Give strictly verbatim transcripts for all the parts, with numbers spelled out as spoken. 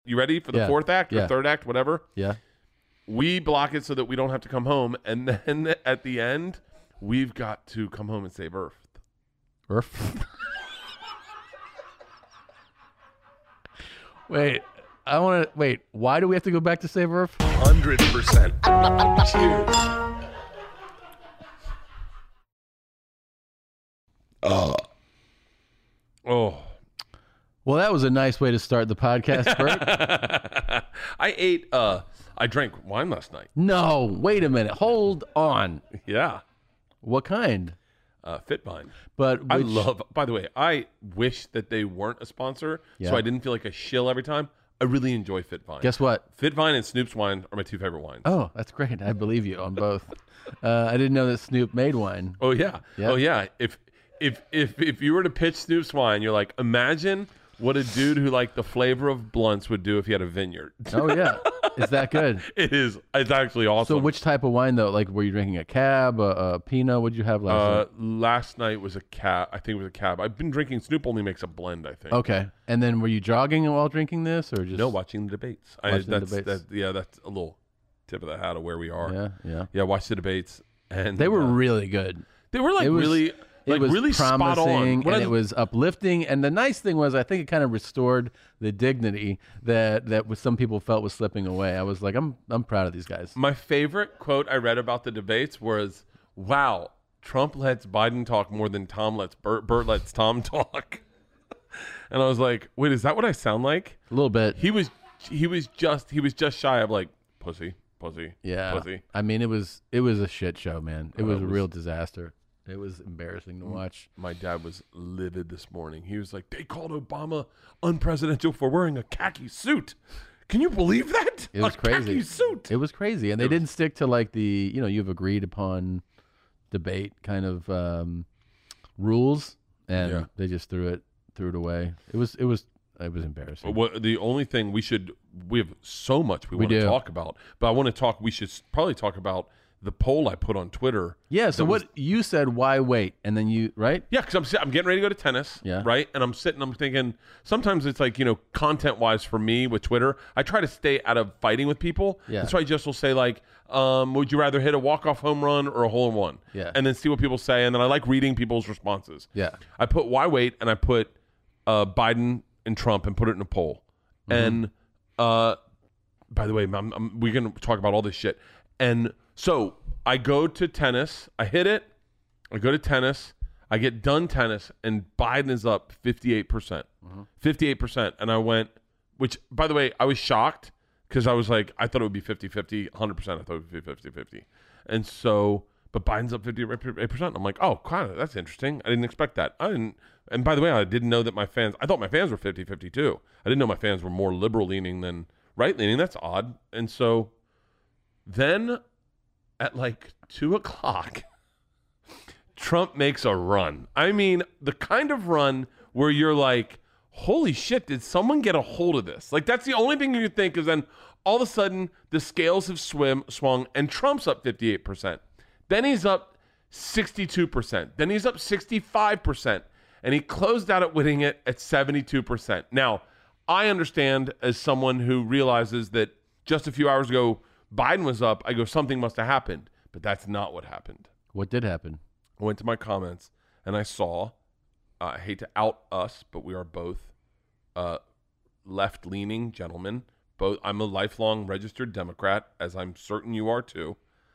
You ready for the Yeah. fourth act or Yeah. third act, whatever? Yeah. We block it so that we don't have to come home. And then at the end, we've got to come home and save Earth. Earth. Wait, I want to wait. Why do we have to go back to save Earth? one hundred percent. Cheers. Oh. Oh. Well, that was a nice way to start the podcast, Bert. I ate, uh, I drank wine last night. No, wait a minute. Hold on. Yeah. What kind? Uh, Fitvine. But I which- love, by the way, I wish that they weren't a sponsor Yeah. so I didn't feel like a shill every time. I really enjoy Fitvine. Guess what? Fitvine and Snoop's wine are my two favorite wines. Oh, that's great. I believe you on both. Uh, I didn't know that Snoop made wine. Oh yeah. Yeah. Oh yeah. If if if if you were to pitch Snoop's wine, you're like, imagine what a dude who liked the flavor of blunts would do if he had a vineyard. Oh yeah, is that good? It is. It's actually awesome. So which type of wine though? Like, were you drinking a Cab, a, a Pinot? What did you have last uh, night? last night was a cab. I think it was a cab. I've been drinking. Snoop only makes a blend. I think. Okay, and then were you jogging while drinking this, or just No, watching the debates. I, Watching the that's, debates. That, yeah, that's a little tip of the hat of where we are. Yeah, yeah. Yeah, watch the debates, and They were uh, really good. they were like It was- really like it was really spot on. promising, What and I- it was uplifting. And the nice thing was, I think it kind of restored the dignity that that was- some people felt was slipping away. I was like, I'm I'm proud of these guys. My favorite quote I read about the debates was, "Wow, Trump lets Biden talk more than Tom lets Bert. Bert lets Tom talk." And I was like, "Wait, is that what I sound like?" A little bit. He was he was just he was just shy of like pussy, pussy, Yeah. pussy. I mean, it was it was a shit show, man. It Oh, was it a was- real disaster. It was embarrassing to watch. My dad was livid this morning. He was like, "They called Obama unpresidential for wearing a khaki suit. Can you believe that? It was a crazy. khaki suit." It was crazy, and they didn't stick to like the you know you've agreed upon debate kind of um, rules, and Yeah. they just threw it threw it away. It was it was it was embarrassing. What, the only thing we should we have so much we, We want to do. talk about, but I want to talk. We should s- probably talk about the poll I put on Twitter. Yeah. So that what was- you said? Why wait? And then you right? Yeah, because I'm si- I'm getting ready to go to tennis. Yeah. Right, and I'm sitting. I'm thinking. Sometimes it's like you know, content wise for me with Twitter, I try to stay out of fighting with people. Yeah. And so I just will say like, um, would you rather hit a walk off home run or a hole in one? Yeah. And then see what people say, and then I like reading people's responses. Yeah. I put why wait, and I put uh, Biden and Trump, and put it in a poll. Mm-hmm. And uh, by the way, I'm, I'm, we're gonna talk about all this shit. And so I go to tennis, I hit it, I go to tennis, I get done tennis, and Biden is up fifty-eight percent. fifty-eight percent. And I went, which, by the way, I was shocked because I was like, I thought it would be fifty-fifty, one hundred percent. I thought it would be fifty-fifty. And so, but Biden's up fifty-eight percent. I'm like, oh, kind of, that's interesting. I didn't expect that. I didn't, and by the way, I didn't know that my fans, I thought my fans were fifty-fifty too. I didn't know my fans were more liberal leaning than right leaning. That's odd. And so then at like two o'clock, Trump makes a run. I mean, the kind of run where you're like, holy shit, did someone get a hold of this? Like, that's the only thing you think is then all of a sudden the scales have swim, swung and Trump's up fifty-eight percent. Then he's up sixty-two percent. Then he's up sixty-five percent. And he closed out at winning it at seventy-two percent. Now, I understand as someone who realizes that just a few hours ago, Biden was up, I go, something must have happened. But that's not what happened. What did happen? I went to my comments and I saw, uh, I hate to out us, but we are both uh, left-leaning gentlemen. Both, I'm a lifelong registered Democrat, as I'm certain you are too.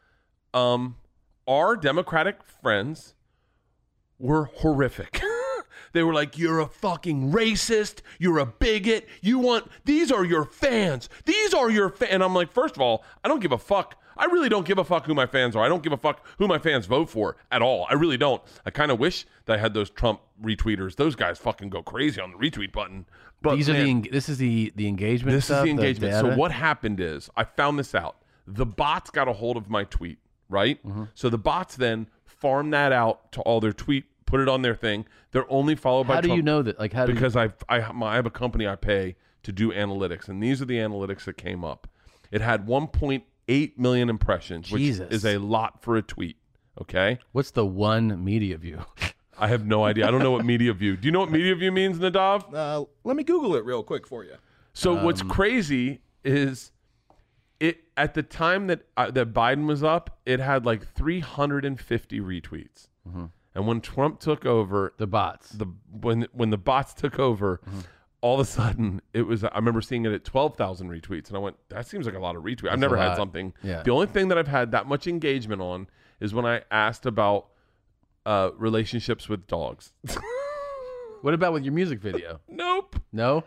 Um, our Democratic friends were horrific. They were like, you're a fucking racist. You're a bigot. You want, these are your fans. These are your fans. And I'm like, first of all, I don't give a fuck. I really don't give a fuck who my fans are. I don't give a fuck who my fans vote for at all. I really don't. I kind of wish that I had those Trump retweeters. Those guys fucking go crazy on the retweet button. But These are man, the en- this is the the engagement. this stuff, is the engagement. So data? what happened is I found this out. The bots got a hold of my tweet, right? Mm-hmm. So the bots then farm that out to all their tweet, put it on their thing. They're only followed by How do Trump you know that? Like how do you, because I I my, I have a company I pay to do analytics, and these are the analytics that came up. It had one point eight million impressions, which Jesus. is a lot for a tweet. Okay, what's the one media view? I have no idea. I don't know what media view. Do you know what media view means, Nadav? Uh, let me Google it real quick for you. So what's Um, crazy is it at the time that uh, that Biden was up, it had like three hundred fifty retweets. Mm-hmm. And when Trump took over, The bots. the when when the bots took over, Mm-hmm. all of a sudden it was. I remember seeing it at twelve thousand retweets, and I went, "That seems like a lot of retweets." I've never a had lot. something. Yeah. The only thing that I've had that much engagement on is when I asked about uh, relationships with dogs. What about with your music video? Nope. No?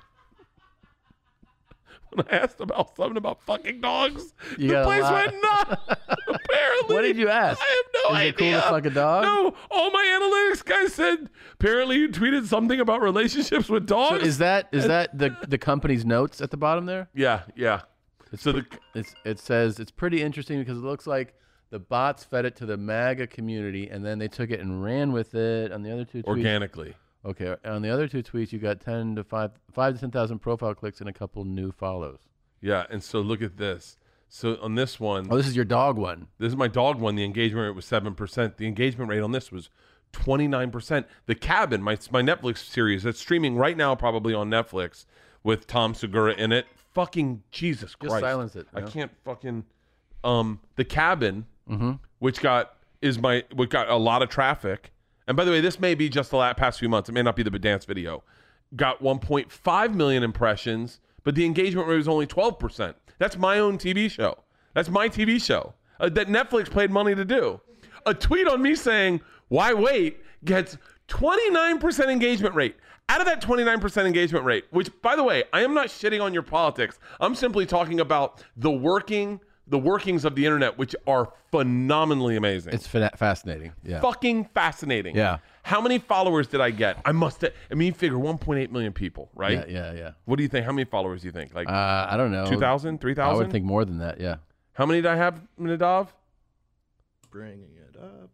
When I asked about something about fucking dogs, You the got a place lot. went nuts. Apparently. What did you ask? I have no Is idea. it cool to fuck a dog? No. All my analytics guys said, apparently you tweeted something about relationships with So dogs. is that is that the the company's notes at the bottom there? yeah, yeah. So the It's it says it's pretty interesting because it looks like the bots fed it to the MAGA community and then they took it and ran with it. On the other two tweets, organically. okay, on the other two tweets, you got ten to five, five to ten thousand profile clicks and a couple new follows. Yeah, and so look at this. So on this one, Oh, this is your dog one. this is my dog one. The engagement rate was seven percent. The engagement rate on this was twenty-nine percent. The Cabin, my my Netflix series that's streaming right now, probably on Netflix with Tom Segura in it. Fucking Jesus Christ! silence it, I you know? can't fucking. Um, The Cabin, Mm-hmm. which got is my which got a lot of traffic. And by the way, this may be just the last, past few months. It may not be the dance video. Got one point five million impressions, but the engagement rate was only twelve percent. That's my own T V show. That's my T V show uh, that Netflix paid money to do. A tweet on me saying, "Why wait?" gets twenty-nine percent engagement rate. Out of that twenty-nine percent engagement rate, which, by the way, I am not shitting on your politics. I'm simply talking about the working, the workings of the internet, which are phenomenally amazing. It's fa- fascinating. Yeah. fucking fascinating. Yeah. How many followers did I get? I must have, I mean, you figure one point eight million people, right? Yeah, yeah, yeah. What do you think? How many followers do you think? Like Uh, I don't know. two thousand, three I thousand? would think more than that. Yeah. How many did I have, Nadav? Bringing it up.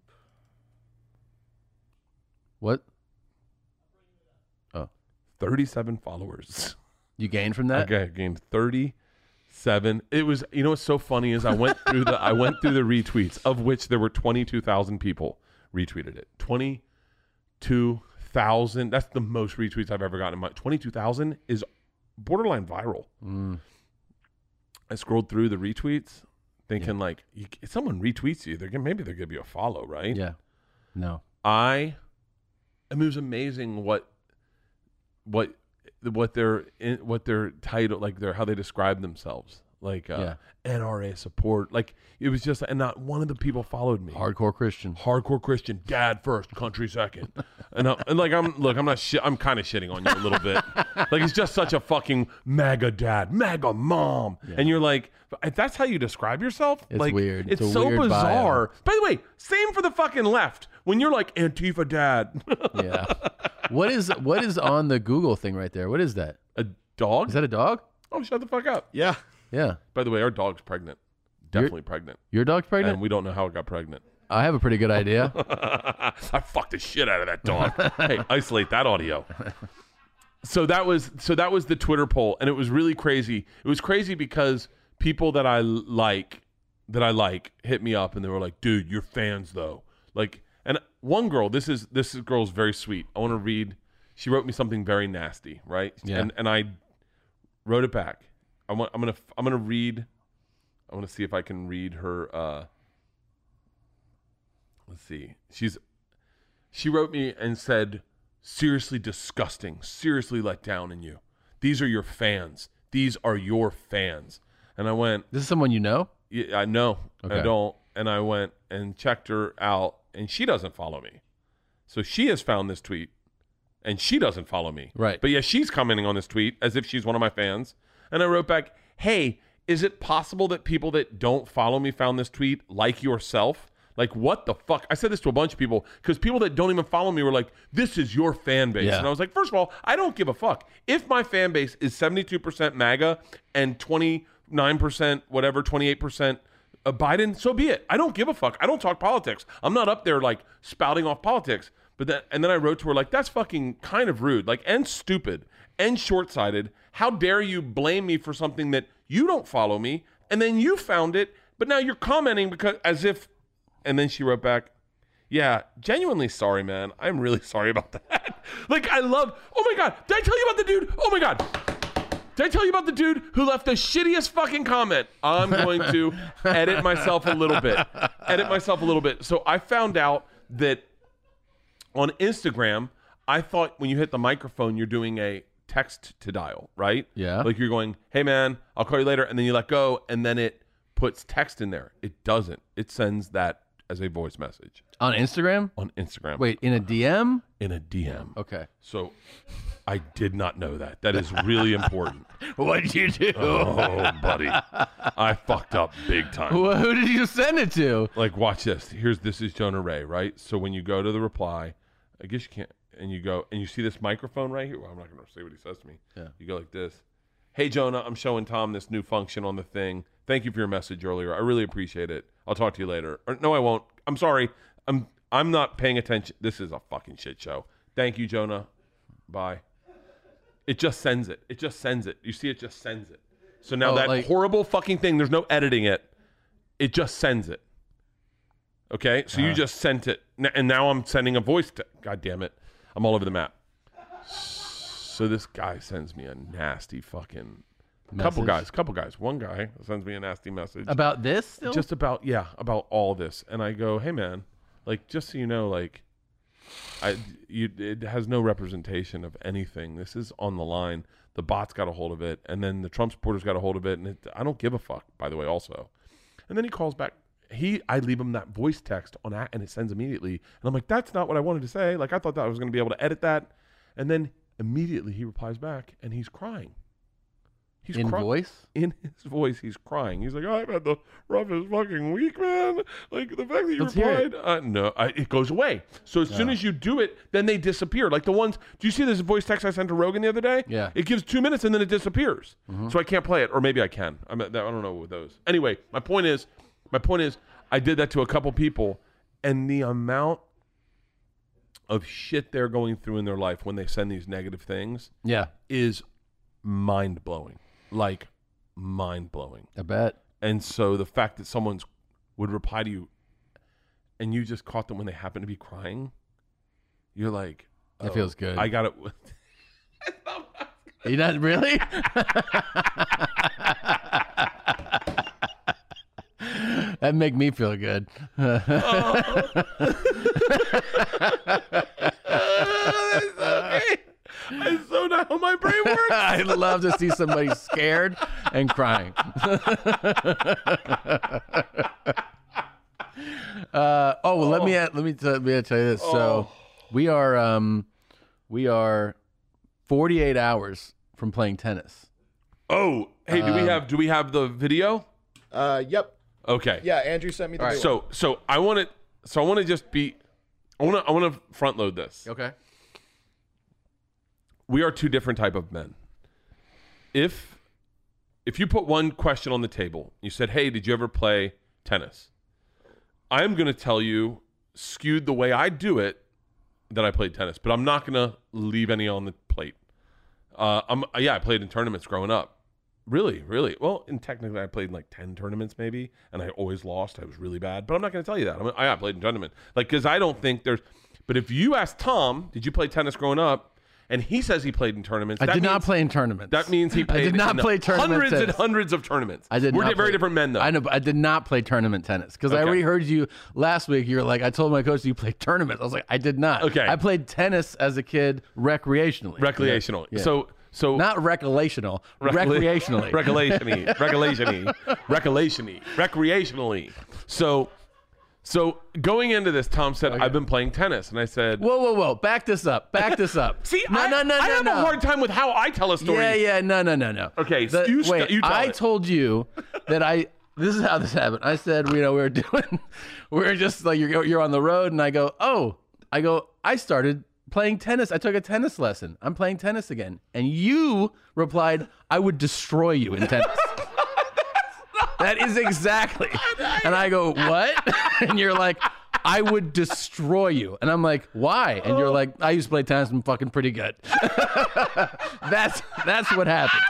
What? Oh, thirty-seven followers. you gained from that? Okay, I gained thirty-seven. It was, you know what's so funny is I went through the I went through the retweets, of which there were twenty-two thousand people retweeted it. twenty-two thousand. That's the most retweets I've ever gotten in my twenty-two thousand is borderline viral. Mm. I scrolled through the retweets thinking like you, if someone retweets you, they're gonna, maybe they'll give you a follow, right? Yeah. No. I I mean, it was amazing what what what their what their title, like their how they describe themselves, like uh, Yeah. N R A support. Like it was just, and not one of the people followed me. Hardcore Christian. Hardcore Christian, dad first, country second, and, I, and like I'm look, I'm not shit. I'm kind of shitting on you a little bit. Like it's just such a fucking MAGA dad, MAGA mom, and you're like, if that's how you describe yourself. It's like, weird. It's, It's a so weird bizarre. By the way, same for the fucking left. When you're like Antifa dad, Yeah. What is what is on the Google thing right there? What is that? a dog. Is that a dog? Oh, shut the fuck up. Yeah. Yeah. By the way, our dog's pregnant. Definitely pregnant. Your dog's pregnant? And we don't know how it got pregnant. I have a pretty good idea. I fucked the shit out of that dog. Hey, isolate that audio. So that was so that was the Twitter poll, and it was really crazy. It was crazy because people that I like that I like hit me up and they were like, "Dude, you're fans though." Like, and one girl, this is this girl's very sweet. I want to read. She wrote me something very nasty, right? Yeah. And and I wrote it back. I want. I'm gonna. I'm gonna read. I want to see if I can read her. Uh, let's see. She's. She wrote me and said, "Seriously disgusting. Seriously let down in you. These are your fans. These are your fans." And I went, This is someone you know? yeah, I know. I Okay. don't. And I went and checked her out, and she doesn't follow me. So she has found this tweet, and she doesn't follow me. Right. But yeah, she's commenting on this tweet as if she's one of my fans. And I wrote back, "Hey, is it possible that people that don't follow me found this tweet like yourself? Like, what the fuck?" I said this to a bunch of people because people that don't even follow me were like, "This is your fan base." Yeah. And I was like, first of all, I don't give a fuck. If my fan base is seventy-two percent MAGA and twenty-nine percent, whatever, twenty-eight percent uh, Biden, so be it. I don't give a fuck. I don't talk politics. I'm not up there like spouting off politics. But then, and then I wrote to her like, "That's fucking kind of rude, like, and stupid and short-sighted. How dare you blame me for something that you don't follow me, and then you found it, but now you're commenting because as if." And then she wrote back, "Yeah, genuinely sorry, man. I'm really sorry about that." Like, I love, oh my God, did I tell you about the dude? Oh my God. Did I tell you about the dude who left the shittiest fucking comment? I'm going to edit myself a little bit. Edit myself a little bit. So I found out that on Instagram, I thought when you hit the microphone, you're doing a text to dial, right? Yeah. Like you're going, hey man, I'll call you later. And then you let go and then it puts text in there. It doesn't. It sends that as a voice message On Instagram? on Instagram. Wait, in a D M? In a D M. Okay. So I did not know that. That is really important. What'd you do? Oh, buddy. I fucked up big time. Well, who did you send it to? Like, watch this. Here's this is Jonah Ray, right? So when you go to the reply, I guess you can't, and you go, and you see this microphone right here. Well, I'm not going to say what he says to me. Yeah. You go like this. Hey, Jonah, I'm showing Tom this new function on the thing. Thank you for your message earlier. I really appreciate it. I'll talk to you later. Or, no, I won't. I'm sorry. I'm I'm not paying attention. This is a fucking shit show. Thank you, Jonah. Bye. It just sends it. It just sends it. You see, it just sends it. So now Oh, that like- horrible fucking thing, there's no editing it. It just sends it. Okay? So you just sent it. N- And now I'm sending a voice to, God damn it. I'm all over the map. So this guy sends me a nasty fucking, couple Message? guys, couple guys. One guy sends me a nasty message. About this still? Just about, yeah, about all this. And I go, hey man, like, just so you know, like, I, you, it has no representation of anything. This is on the line. The bots got a hold of it, and then the Trump supporters got a hold of it, and it, I don't give a fuck, by the way, also. And then he calls back. He, I leave him that voice text on that, and it sends immediately. And I'm like, that's not what I wanted to say. Like, I thought that I was going to be able to edit that. And then immediately he replies back, and he's crying. He's in cry- voice? In his voice, he's crying. He's like, oh, I've had the roughest fucking week, man. Like, the fact that you Let's hear replied. it. Uh, no, I, it goes away. So as soon as you do it, then they disappear. Like the ones, do you see this voice text I sent to Rogan the other day? Yeah. It gives two minutes and then it disappears. So I can't play it. Or maybe I can. I'm, I don't know with those. Anyway, my point is, my point is, I did that to a couple people, and the amount of shit they're going through in their life when they send these negative things Yeah. is mind-blowing. Like, mind-blowing. I bet. And so the fact that someone's would reply to you and you just caught them when they happen to be crying, you're like, That oh, feels good. I got it. You not really? That make me feel good. I so know how my brain works. I love to see somebody scared and crying. uh, oh, well, let me let me t- let me tell you this. So we are um, we are forty-eight hours from playing tennis. Oh, hey, do we have do we have the video? Uh, yep. Okay. Yeah, Andrew sent me the video. So so I want to so I want to just be I want to I want to front load this. Okay. We are two different type of men. If if you put one question on the table, you said, "Hey, did you ever play tennis?" I am going to tell you, skewed the way I do it, that I played tennis, but I'm not going to leave any on the plate. Uh, I'm yeah, I played in tournaments growing up. Really, really. Well, and technically, I played in like ten tournaments maybe, and I always lost. I was really bad, but I'm not going to tell you that. I'm, I, I played in tournament, like because I don't think there's. But if you ask Tom, did you play tennis growing up? And he says he played in tournaments. I that did means, not play in tournaments. That means he played I did not in play tournament hundreds tennis. and hundreds of tournaments. I did We're not di- very play- different men, though. I know, but I did not play tournament tennis because I Okay. already heard you last week. You were like, I told my coach you played tournaments. I was like, I did not. Okay. I played tennis as a kid recreationally. Recreational. Yeah. So, so Not recreational, Recre- recreationally. Recreationally. Recreationally. Recreationally. Recreationally. So, so going into this, Tom said, I've been playing tennis. And I said, Whoa, whoa, whoa! Back this up. Back this up. see, no, I, no, no, I no, have no. a hard time with how I tell a story. Yeah, yeah, no, no, no, no. Okay, The- you st- wait. you tell I it. told you that I. This is how this happened. I said, you know, we were doing, we were just like you're you're on the road, and I go, oh, I go, I started playing tennis. I took a tennis lesson. I'm playing tennis again, and you replied, I would destroy you in tennis. That is exactly. And I go, what? And you're like, I would destroy you. And I'm like, why? And you're like, I used to play tennis. I'm fucking pretty good. that's that's what happened.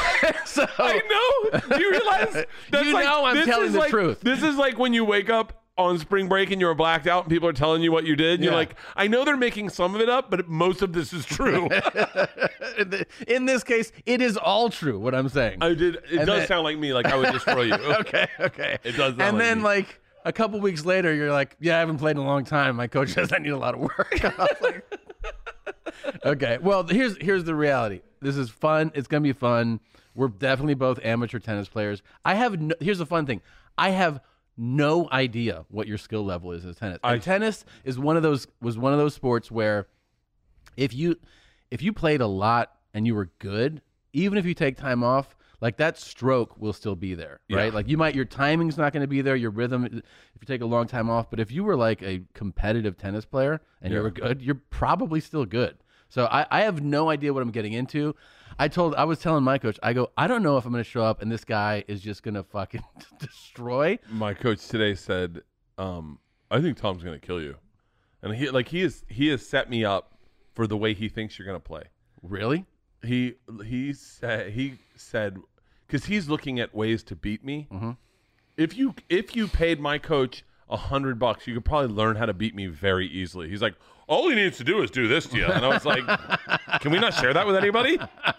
So I know. Do you realize? That's You like, know I'm this telling is the like, truth. This is like when you wake up on spring break and you were blacked out and people are telling you what you did. And Yeah. You're like, I know they're making some of it up, but most of this is true. In this case, it is all true. What I'm saying. I did. It And does then- sound like me. Like I would destroy you. okay, okay. It does sound And like then me. like a couple weeks later, you're like, yeah, I haven't played in a long time. My coach says I need a lot of work. I was like, okay. Well, here's here's the reality. This is fun. It's gonna be fun. We're definitely both amateur tennis players. I have no, here's the fun thing. I have no idea what your skill level is as tennis. And I- tennis is one of those was one of those sports where if you if you played a lot and you were good, even if you take time off, like that stroke will still be there, right? Yeah. Like you might your timing's not going to be there, your rhythm if you take a long time off, but if you were like a competitive tennis player and you Yeah. were good, you're probably still good. So I, I have no idea what I'm getting into. I told I was telling my coach, I go, I don't know if I'm going to show up and this guy is just going to fucking destroy. My coach today said, um, "I think Tom's going to kill you," and he like he is he has set me up for the way he thinks you're going to play. Really? He he said he said because he's looking at ways to beat me. Mm-hmm. If you if you paid my coach a hundred bucks, you could probably learn how to beat me very easily. He's like, all he needs to do is do this to you, and I was like, can we not share that with anybody?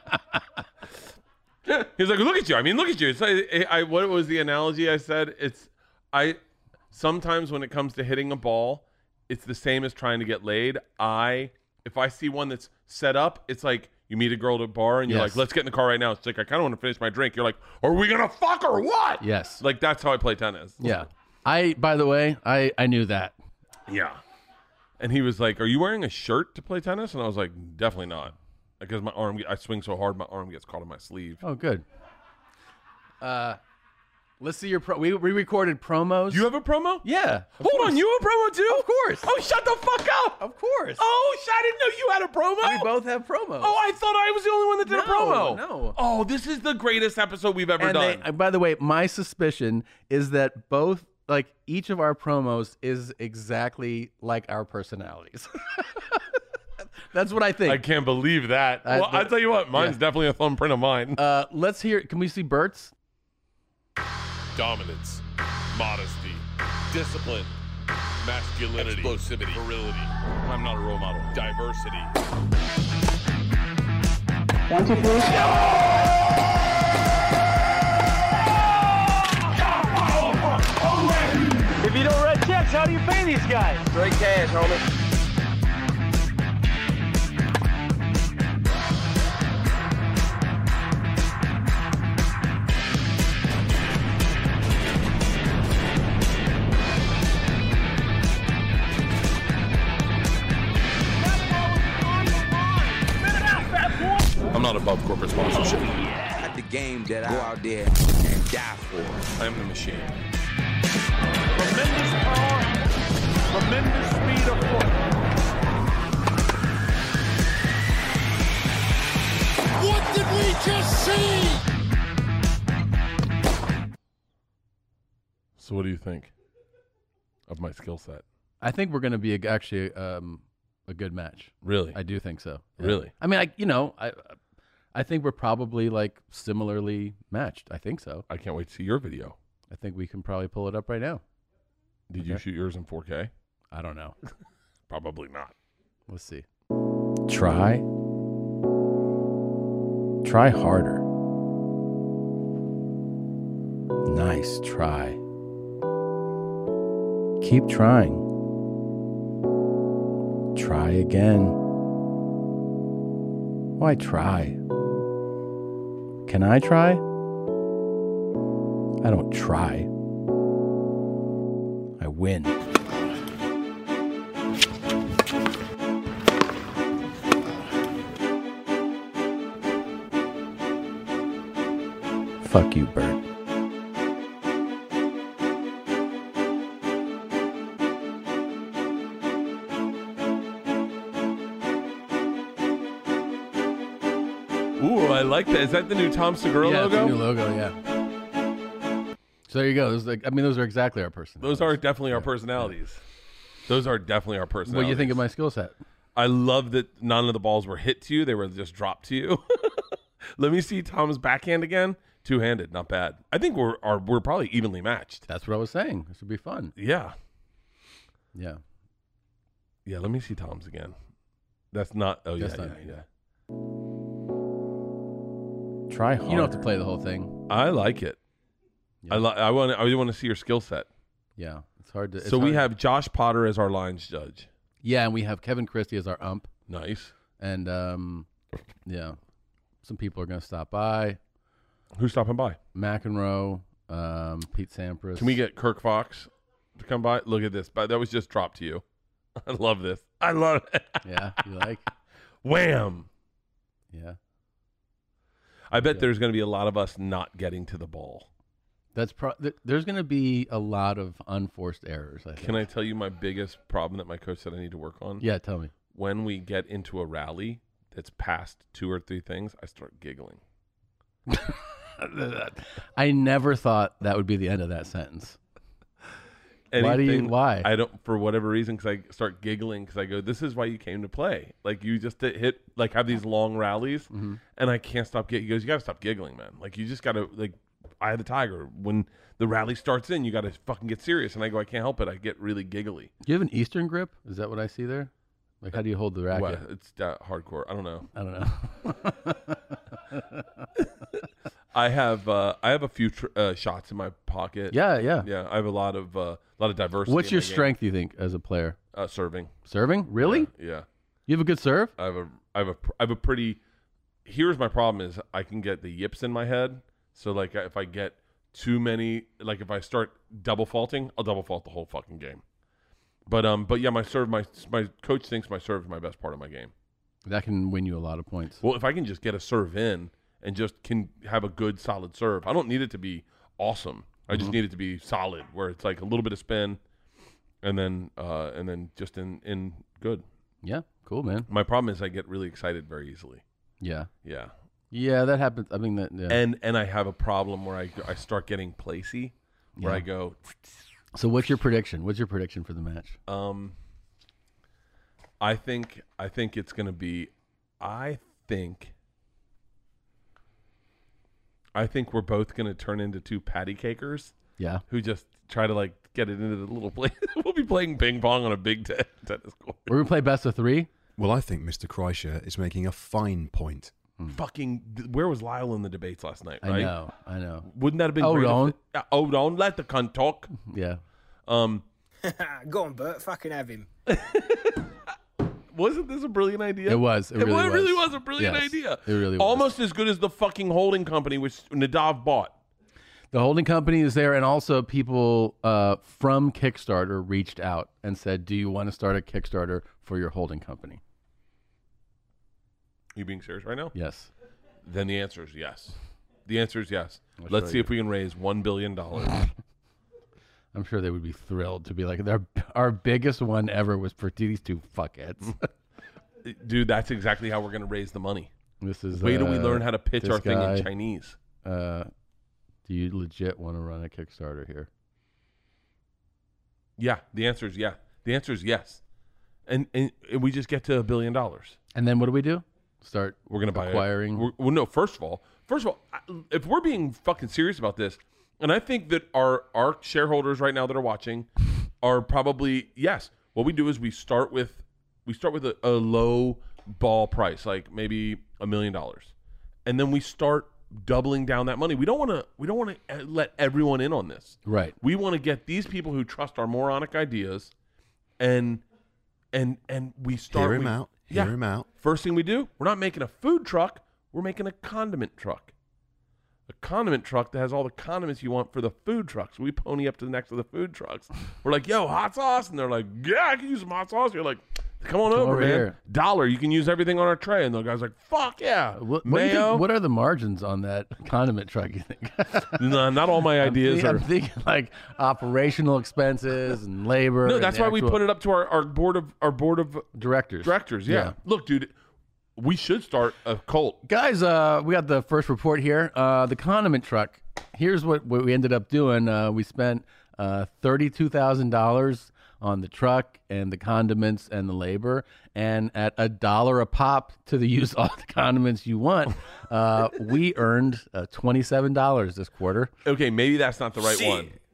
He's like, look at you. I mean, look at you. It's like, I, I what was the analogy I said? It's I sometimes when it comes to hitting a ball, it's the same as trying to get laid. I if I see one that's set up, it's like you meet a girl at a bar and you're Yes. like, let's get in the car right now. It's like I kind of want to finish my drink. You're like, are we gonna fuck or what? Yes. Like that's how I play tennis. Yeah. I by the way, I I knew that. Yeah. And he was like, are you wearing a shirt to play tennis? And I was like, definitely not. Because my arm, I swing so hard, my arm gets caught in my sleeve. Oh, good. Uh, let's see your pro. We, we recorded promos. Do you have a promo? Yeah. of Hold course. on, you have a promo too? Of course. Oh, shut the fuck up. Of course. Oh, shit, I didn't know you had a promo. We both have promos. Oh, I thought I was the only one that did a No, promo. no. Oh, this is the greatest episode we've ever and done. they, uh, by the way, my suspicion is that both, like each of our promos, is exactly like our personalities. That's what I think. I can't believe that. I- well, I'll tell you what, mine's yeah. definitely a thumbprint of mine. uh, let's hear. Can we see Bert's? Dominance, modesty, discipline, masculinity, explosivity, virility. I'm not a role model. Diversity. One, two, three. If you don't write checks, how do you pay these guys? Straight cash, homie. I'm not above corporate sponsorship. Not the game that I go out there and die for. I am the machine. Tremendous power, tremendous speed of foot. What did we just see? So what do you think of my skill set? I think we're going to be a, actually um, a good match. Really? I do think so. Yeah. Really? I mean, I you know, I I think we're probably like similarly matched. I think so. I can't wait to see your video. I think we can probably pull it up right now. Did you shoot yours in four K? I don't know. Probably not. Let's see. Try. Try harder. Nice try. Keep trying. Try again. Why try? Can I try? I don't try. I win. Fuck you, Bert. Ooh, I like that. Is that the new Tom Segura Yeah, it's a logo? new logo, yeah. So there you go. Those, like, I mean, those are exactly our personalities. Those are definitely our personalities. Those are definitely our personalities. What do you think of my skill set? I love that none of the balls were hit to you. They were just dropped to you. Let me see Tom's backhand again. Two-handed, not bad. I think we're are, we're probably evenly matched. That's what I was saying. This would be fun. Yeah. Yeah. Yeah, let me see Tom's again. That's not. Oh That's yeah, not yeah, me, yeah. Try harder. You don't have to play the whole thing. I like it. Yeah. I li- I want. I really want to see your skill set. Yeah, it's hard to. It's so we hard. have Josh Potter as our lines judge. Yeah, and we have Kevin Christie as our ump. Nice. And um, yeah, some people are going to stop by. Who's stopping by? McEnroe, um, Pete Sampras. Can we get Kirk Fox to come by? Look at this. But that was just dropped to you. I love this. I love it. Yeah, you like? Wham. Yeah. I bet Yeah. there's going to be a lot of us not getting to the ball. That's pro- th- there's going to be a lot of unforced errors. I think. Can I tell you my biggest problem that my coach said I need to work on? Yeah, tell me. When we get into a rally that's past two or three things, I start giggling. I never thought that would be the end of that sentence. Why do you? Anything- Why? I don't, for whatever reason, because I start giggling because I go, "This is why you came to play. Like you just to hit, like have these long rallies, Mm-hmm. and I can't stop giggling." He goes, "You got to stop giggling, man. Like you just got to like, eye of the tiger. When the rally starts in, you got to fucking get serious." And I go, "I can't help it. I get really giggly." Do you have an Eastern grip? Is that what I see there? Like, how do you hold the racket? Well, it's uh, hardcore. I don't know. I don't know. I have uh, I have a few tr- uh, shots in my pocket. yeah, yeah. yeah. I have a lot of uh, a lot of diversity. What's in your my game. strength? You think as a player? Uh, serving. Serving? Really? Yeah, yeah. You have a good serve? I have a I have a pr- I have a pretty. Here's my problem: is I can get the yips in my head. So like if I get too many, like if I start double faulting, I'll double fault the whole fucking game. But um, but yeah, my serve, my my coach thinks my serve is my best part of my game. That can win you a lot of points. Well, if I can just get a serve in and just can have a good solid serve, I don't need it to be awesome. I just need it to be solid, where it's like a little bit of spin, and then uh, and then just in in good. Yeah, cool, man. My problem is I get really excited very easily. Yeah, Yeah, yeah, that happens. I mean, that. Yeah. and and I have a problem where I I start getting placey, where Yeah. I go. So, what's your prediction? What's your prediction for the match? Um, I think I think it's gonna be. I think. I think we're both gonna turn into two patty cakers Yeah, who just try to like get it into the little place. We'll be playing ping pong on a big te- tennis court. we're gonna play best of three. Well, I think Mister Kreischer is making a fine point. Fucking, where was Lyle in the debates last night? I Right? know, I know. Wouldn't that have been Hold great? if on. it- Yeah, hold on, let the cunt talk. Yeah, Um, Go on, Bert. Fucking have him. wasn't this a brilliant idea? it was. It really, well, it really was. was a brilliant Yes, idea. It really was. Almost as good as the fucking holding company which Nadav bought. The holding company is there, and also people uh, from Kickstarter reached out and said, "Do you want to start a Kickstarter for your holding company?" Are you being serious right now? Yes. Then the answer is yes. The answer is yes. I'll Let's show see you. if we can raise one billion dollars. I'm sure they would be thrilled to be like, our, our biggest one ever was for these two fuckheads. Dude, that's exactly how we're going to raise the money. This is Wait till we uh, learn how to pitch this our thing guy, in Chinese. Uh, do you legit want to run a Kickstarter here? Yeah, the answer is yeah. The answer is yes. And, and and we just get to a billion dollars. And then what do we do? Start We're going to buy acquiring. It. We're, well, no, first of all, first of all, I- if we're being fucking serious about this, and I think that our our shareholders right now that are watching are probably yes. What we do is we start with we start with a, a low ball price, like maybe a million dollars, and then we start doubling down that money. We don't want to we don't want to let everyone in on this. Right. We want to get these people who trust our moronic ideas, and and and we start. Hear him we- out. Yeah. Hear him out. First thing we do, we're not making a food truck. We're making a condiment truck. A condiment truck that has all the condiments you want for the food trucks. We pony up to the next of the food trucks. We're like, yo, hot sauce. And they're like, yeah, I can use some hot sauce. You're like, come on over, over man. here. Dollar. You can use everything on our tray. And the guy's like, fuck yeah. What, what, do you Mayo. think, what are the margins on that condiment truck, you think? no, not all my ideas I'm, are. thinking, I'm thinking like operational expenses and labor. No, and that's why we actual put it up to our, our board of our board of directors. directors. Yeah. Yeah. Look, dude, we should start a cult. Guys, uh, we got the first report here. Uh, the condiment truck. Here's what, what we ended up doing. Uh, we spent uh, thirty-two thousand dollars on the truck and the condiments and the labor. And at a dollar a pop to the use all the condiments you want, uh, we earned uh, twenty-seven dollars this quarter. Okay, maybe that's not the right one.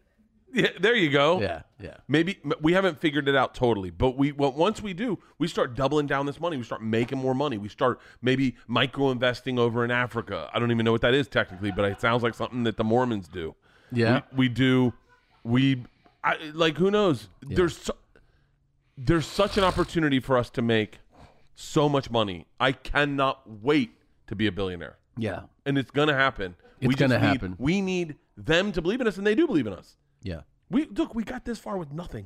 Yeah, there you go. Yeah, yeah. Maybe we haven't figured it out totally, but we well, once we do, we start doubling down this money. We start making more money. We start maybe micro investing over in Africa. I don't even know what that is technically, but it sounds like something that the Mormons do. Yeah, we, we do. We I, like who knows? Yeah. There's so, there's such an opportunity for us to make so much money. I cannot wait to be a billionaire. Yeah, and it's gonna happen. It's we gonna just need, happen. We need them to believe in us, and they do believe in us. Yeah. We look, we got this far with nothing.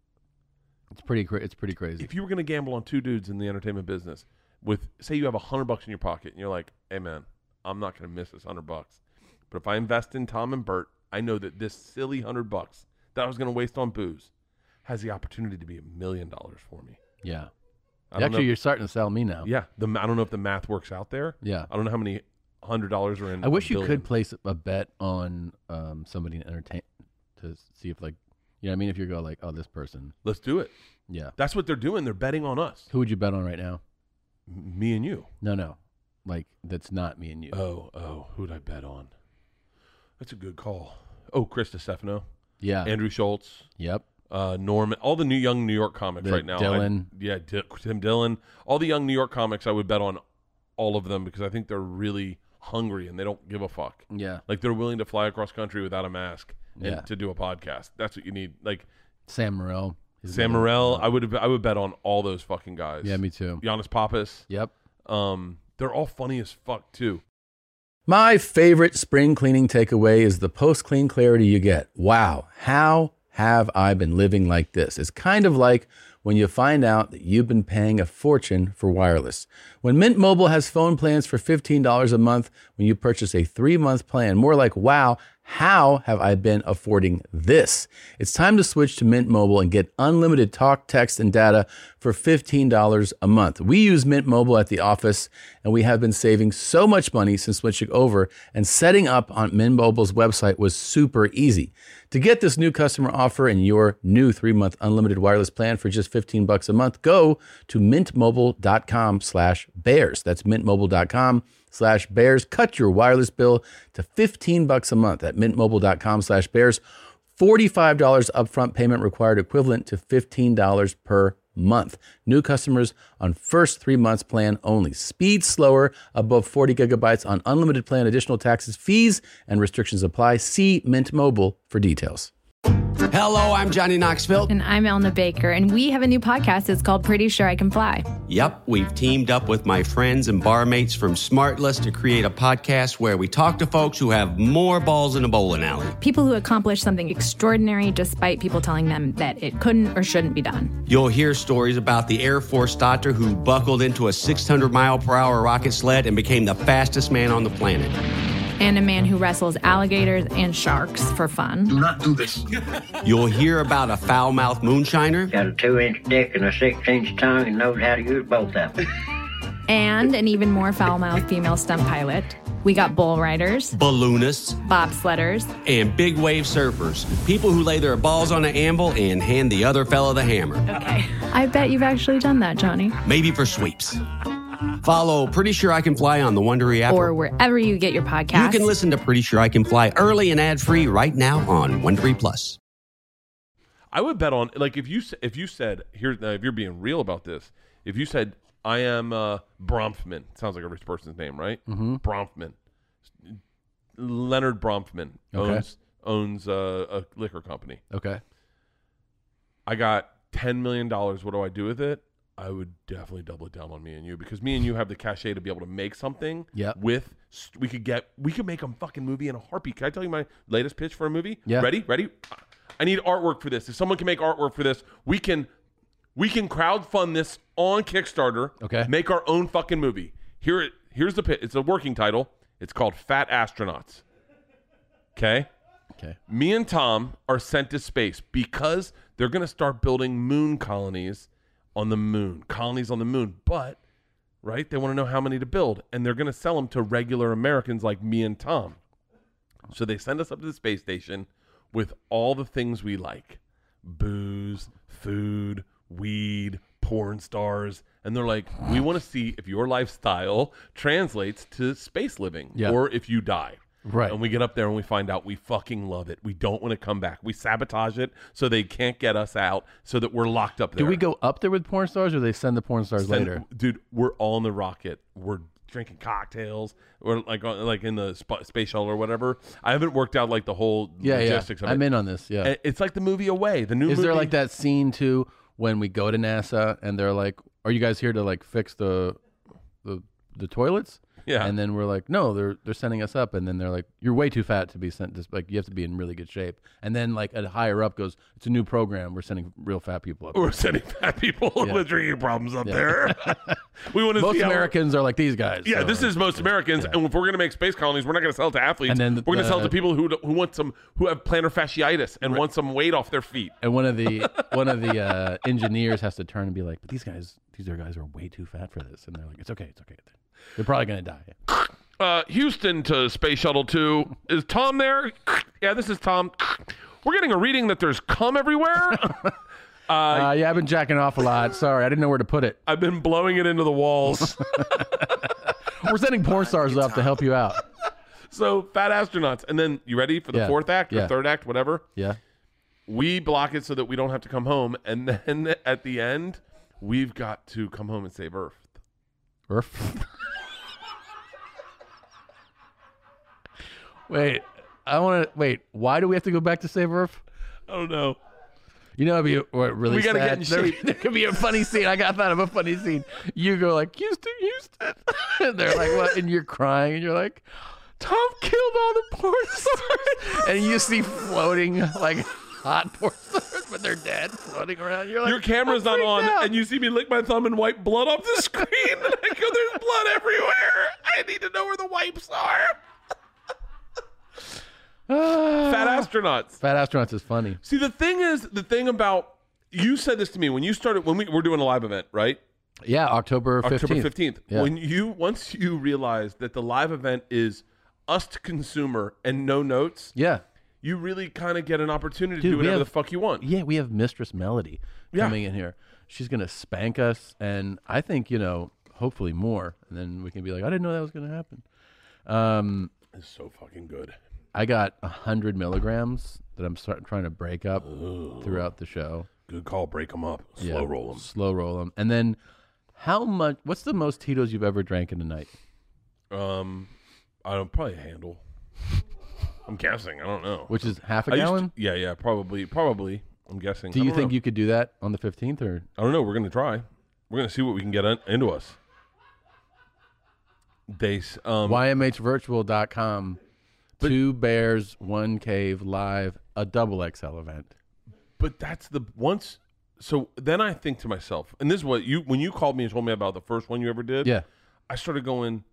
It's pretty cra- it's pretty crazy. If you were going to gamble on two dudes in the entertainment business with, say you have a hundred bucks in your pocket and you're like, hey man, I'm not going to miss this hundred bucks. But if I invest in Tom and Bert, I know that this silly hundred bucks that I was going to waste on booze has the opportunity to be a million dollars for me. Yeah. I Actually, know, you're starting to sell me now. Yeah. The, I don't know if the math works out there. Yeah. I don't know how many hundred dollars are in. I wish you billion. could place a bet on um, somebody in entertain to see if like, you know what I mean? If you go like, oh, this person. Let's do it. Yeah. That's what they're doing. They're betting on us. Who would you bet on right now? M- me and you. No, no. Like, that's not me and you. Oh, oh. Who'd I bet on? That's a good call. Oh, Chris DiStefano. Yeah. Andrew Schultz. Yep. Uh, Norman. All the new young New York comics The right now. Dylan. I, yeah, D- Tim Dillon. All the young New York comics, I would bet on all of them because I think they're really hungry and they don't give a fuck. Yeah. Like, they're willing to fly across country without a mask and Yeah. to do a podcast. That's what you need. Like, Sam Morril. Sam Morril, I would I would bet on all those fucking guys. Yeah, me too. Giannis Pappas. Yep. Um, they're all funny as fuck too. My favorite spring cleaning takeaway is the post-clean clarity you get. Wow, how have I been living like this? It's kind of like when you find out that you've been paying a fortune for wireless. When Mint Mobile has phone plans for fifteen dollars a month when you purchase a three-month plan, more like, wow, how have I been affording this? It's time to switch to Mint Mobile and get unlimited talk, text, and data for fifteen dollars a month. We use Mint Mobile at the office, and we have been saving so much money since switching over, and setting up on Mint Mobile's website was super easy. To get this new customer offer and your new three-month unlimited wireless plan for just fifteen bucks a month, go to mintmobile.com slash bears. That's mintmobile.com slash bears. Cut your wireless bill to fifteen bucks a month at mintmobile.com slash bears. forty-five dollars upfront payment required, equivalent to fifteen dollars per month. New customers on first three months plan only. Speed slower above forty gigabytes on unlimited plan. Additional taxes, fees, and restrictions apply. See Mint Mobile for details. Hello, I'm Johnny Knoxville. And I'm Elna Baker, and we have a new podcast. It's called Pretty Sure I Can Fly. Yep, we've teamed up with my friends and barmates from Smartless to create a podcast where we talk to folks who have more balls in a bowling alley. People who accomplish something extraordinary despite people telling them that it couldn't or shouldn't be done. You'll hear stories about the Air Force doctor who buckled into a six hundred mile per hour rocket sled and became the fastest man on the planet. And a man who wrestles alligators and sharks for fun. Do not do this. You'll hear about a foul-mouthed moonshiner. Got a two-inch dick and a six-inch tongue and knows how to use both of them. And an even more foul-mouthed female stunt pilot. We got bull riders, balloonists, bobsledders, and big wave surfers. People who lay their balls on an anvil and hand the other fella the hammer. Okay. I bet you've actually done that, Johnny. Maybe for sweeps. Follow Pretty Sure I Can Fly on the Wondery app. Or wherever you get your podcasts. You can listen to Pretty Sure I Can Fly early and ad-free right now on Wondery Plus. I would bet on, like, if you if you said, here, uh, if you're being real about this, if you said, I am uh, Bronfman, sounds like a rich person's name, right? Mm-hmm. Bronfman. Leonard Bronfman Okay. owns, owns uh, a liquor company. Okay. I got ten million dollars. What do I do with it? I would definitely double it down on me and you, because me and you have the cachet to be able to make something. Yep. With we could get we could make a fucking movie in a heartbeat. Can I tell you my latest pitch for a movie? Yeah. Ready? Ready? I need artwork for this. If someone can make artwork for this, we can we can crowdfund this on Kickstarter. Okay. Make our own fucking movie. Here it here's the pitch. It's a working title. It's called Fat Astronauts. Okay? Okay. Me and Tom are sent to space because they're going to start building moon colonies on the moon, colonies on the moon, but, right, they want to know how many to build, and they're going to sell them to regular Americans like me and Tom. So they send us up to the space station with all the things we like: booze, food, weed, porn stars, and they're like, we want to see if your lifestyle translates to space living, yeah. or if you die. Right. And we get up there and we find out we fucking love it. We don't want to come back. We sabotage it so they can't get us out, so that we're locked up there. Do we go up there with porn stars, or they send the porn stars Send- later? Dude, we're on the rocket. We're drinking cocktails. We're like on- like in the sp- space shuttle or whatever. I haven't worked out like the whole Yeah, logistics yeah. of it. I'm in on this. Yeah. And It's like the movie Away. The new Is movie. there like that scene too when we go to NASA and they're like, "Are you guys here to like fix the the the toilets?" Yeah. And then we're like, "No, they're they're sending us up." And then they're like, "You're way too fat to be sent. Just like you have to be in really good shape." And then like a higher up goes, "It's a new program. We're sending real fat people up." We're sending fat people Yeah. with drinking problems up Yeah. there. We want to Most see how- Americans are like these guys. Yeah, so- this is most Americans, and if we're going to make space colonies, we're not going to sell it to athletes. And then we're going to sell it the- to people who who want some who have plantar fasciitis and want some weight off their feet. And one of the one of the uh, engineers has to turn and be like, "But these guys, these are guys are way too fat for this." And they're like, "It's okay, it's okay. They're probably gonna die." Uh, Houston to Space Shuttle two. Is Tom there? Yeah, this is Tom. We're getting a reading that there's cum everywhere. uh, Uh, yeah, I've been jacking off a lot. Sorry, I didn't know where to put it. I've been blowing it into the walls. We're sending porn stars up to help you out. So fat astronauts, and then you ready for the Yeah. fourth act or Yeah. third act, whatever? Yeah. We block it so that we don't have to come home, and then at the end, we've got to come home and save Earth. Earth. Wait, I want to wait. Why do we have to go back to save Earth? I don't know. You know, it'd be what, really We gotta sad. get in there, shape. there could be a funny scene. I got thought of a funny scene. You go like Houston, Houston, and they're like, "What?" And you're crying, and you're like, "Tom killed all the porn stars," and you see floating like hot porn stars, but they're dead, floating around. You're like, Your camera's "I'm not freaked on, out." and you see me lick my thumb and wipe blood off the screen. And I go, "There's blood everywhere. I need to know where the wipes are." Fat astronauts. Fat astronauts is funny. See, the thing is, the thing about you said this to me when you started when we were doing a live event, right? Yeah, October fifteenth. October fifteenth. Yeah. When you once you realize that the live event is us to consumer and no notes, Yeah. you really kind of get an opportunity Dude, to do we whatever have- the fuck you want. Yeah, we have Mistress Melody Yeah. coming in here. She's gonna spank us, and I think you know, hopefully more, and then we can be like, I didn't know that was gonna happen. Um, It's so fucking good. I got a hundred milligrams that I'm start, trying to break up throughout the show. Good call. Break them up. Slow Yeah, roll them. Slow roll them, and then how much? What's the most Tito's you've ever drank in a night? Um, I don't probably a handle. I'm guessing. I don't know. Which is half a I used to- gallon? yeah, yeah, probably, probably. I'm guessing. Do I you don't think know. you could do that on the fifteenth, or I don't know. We're gonna try. We're gonna see what we can get in, into us. Dace. Um, Y M H virtual dot com? Two bears, one cave, live, a double X L event. But that's the once. So then I think to myself, and this is what you when you called me and told me about the first one you ever did. Yeah. I started going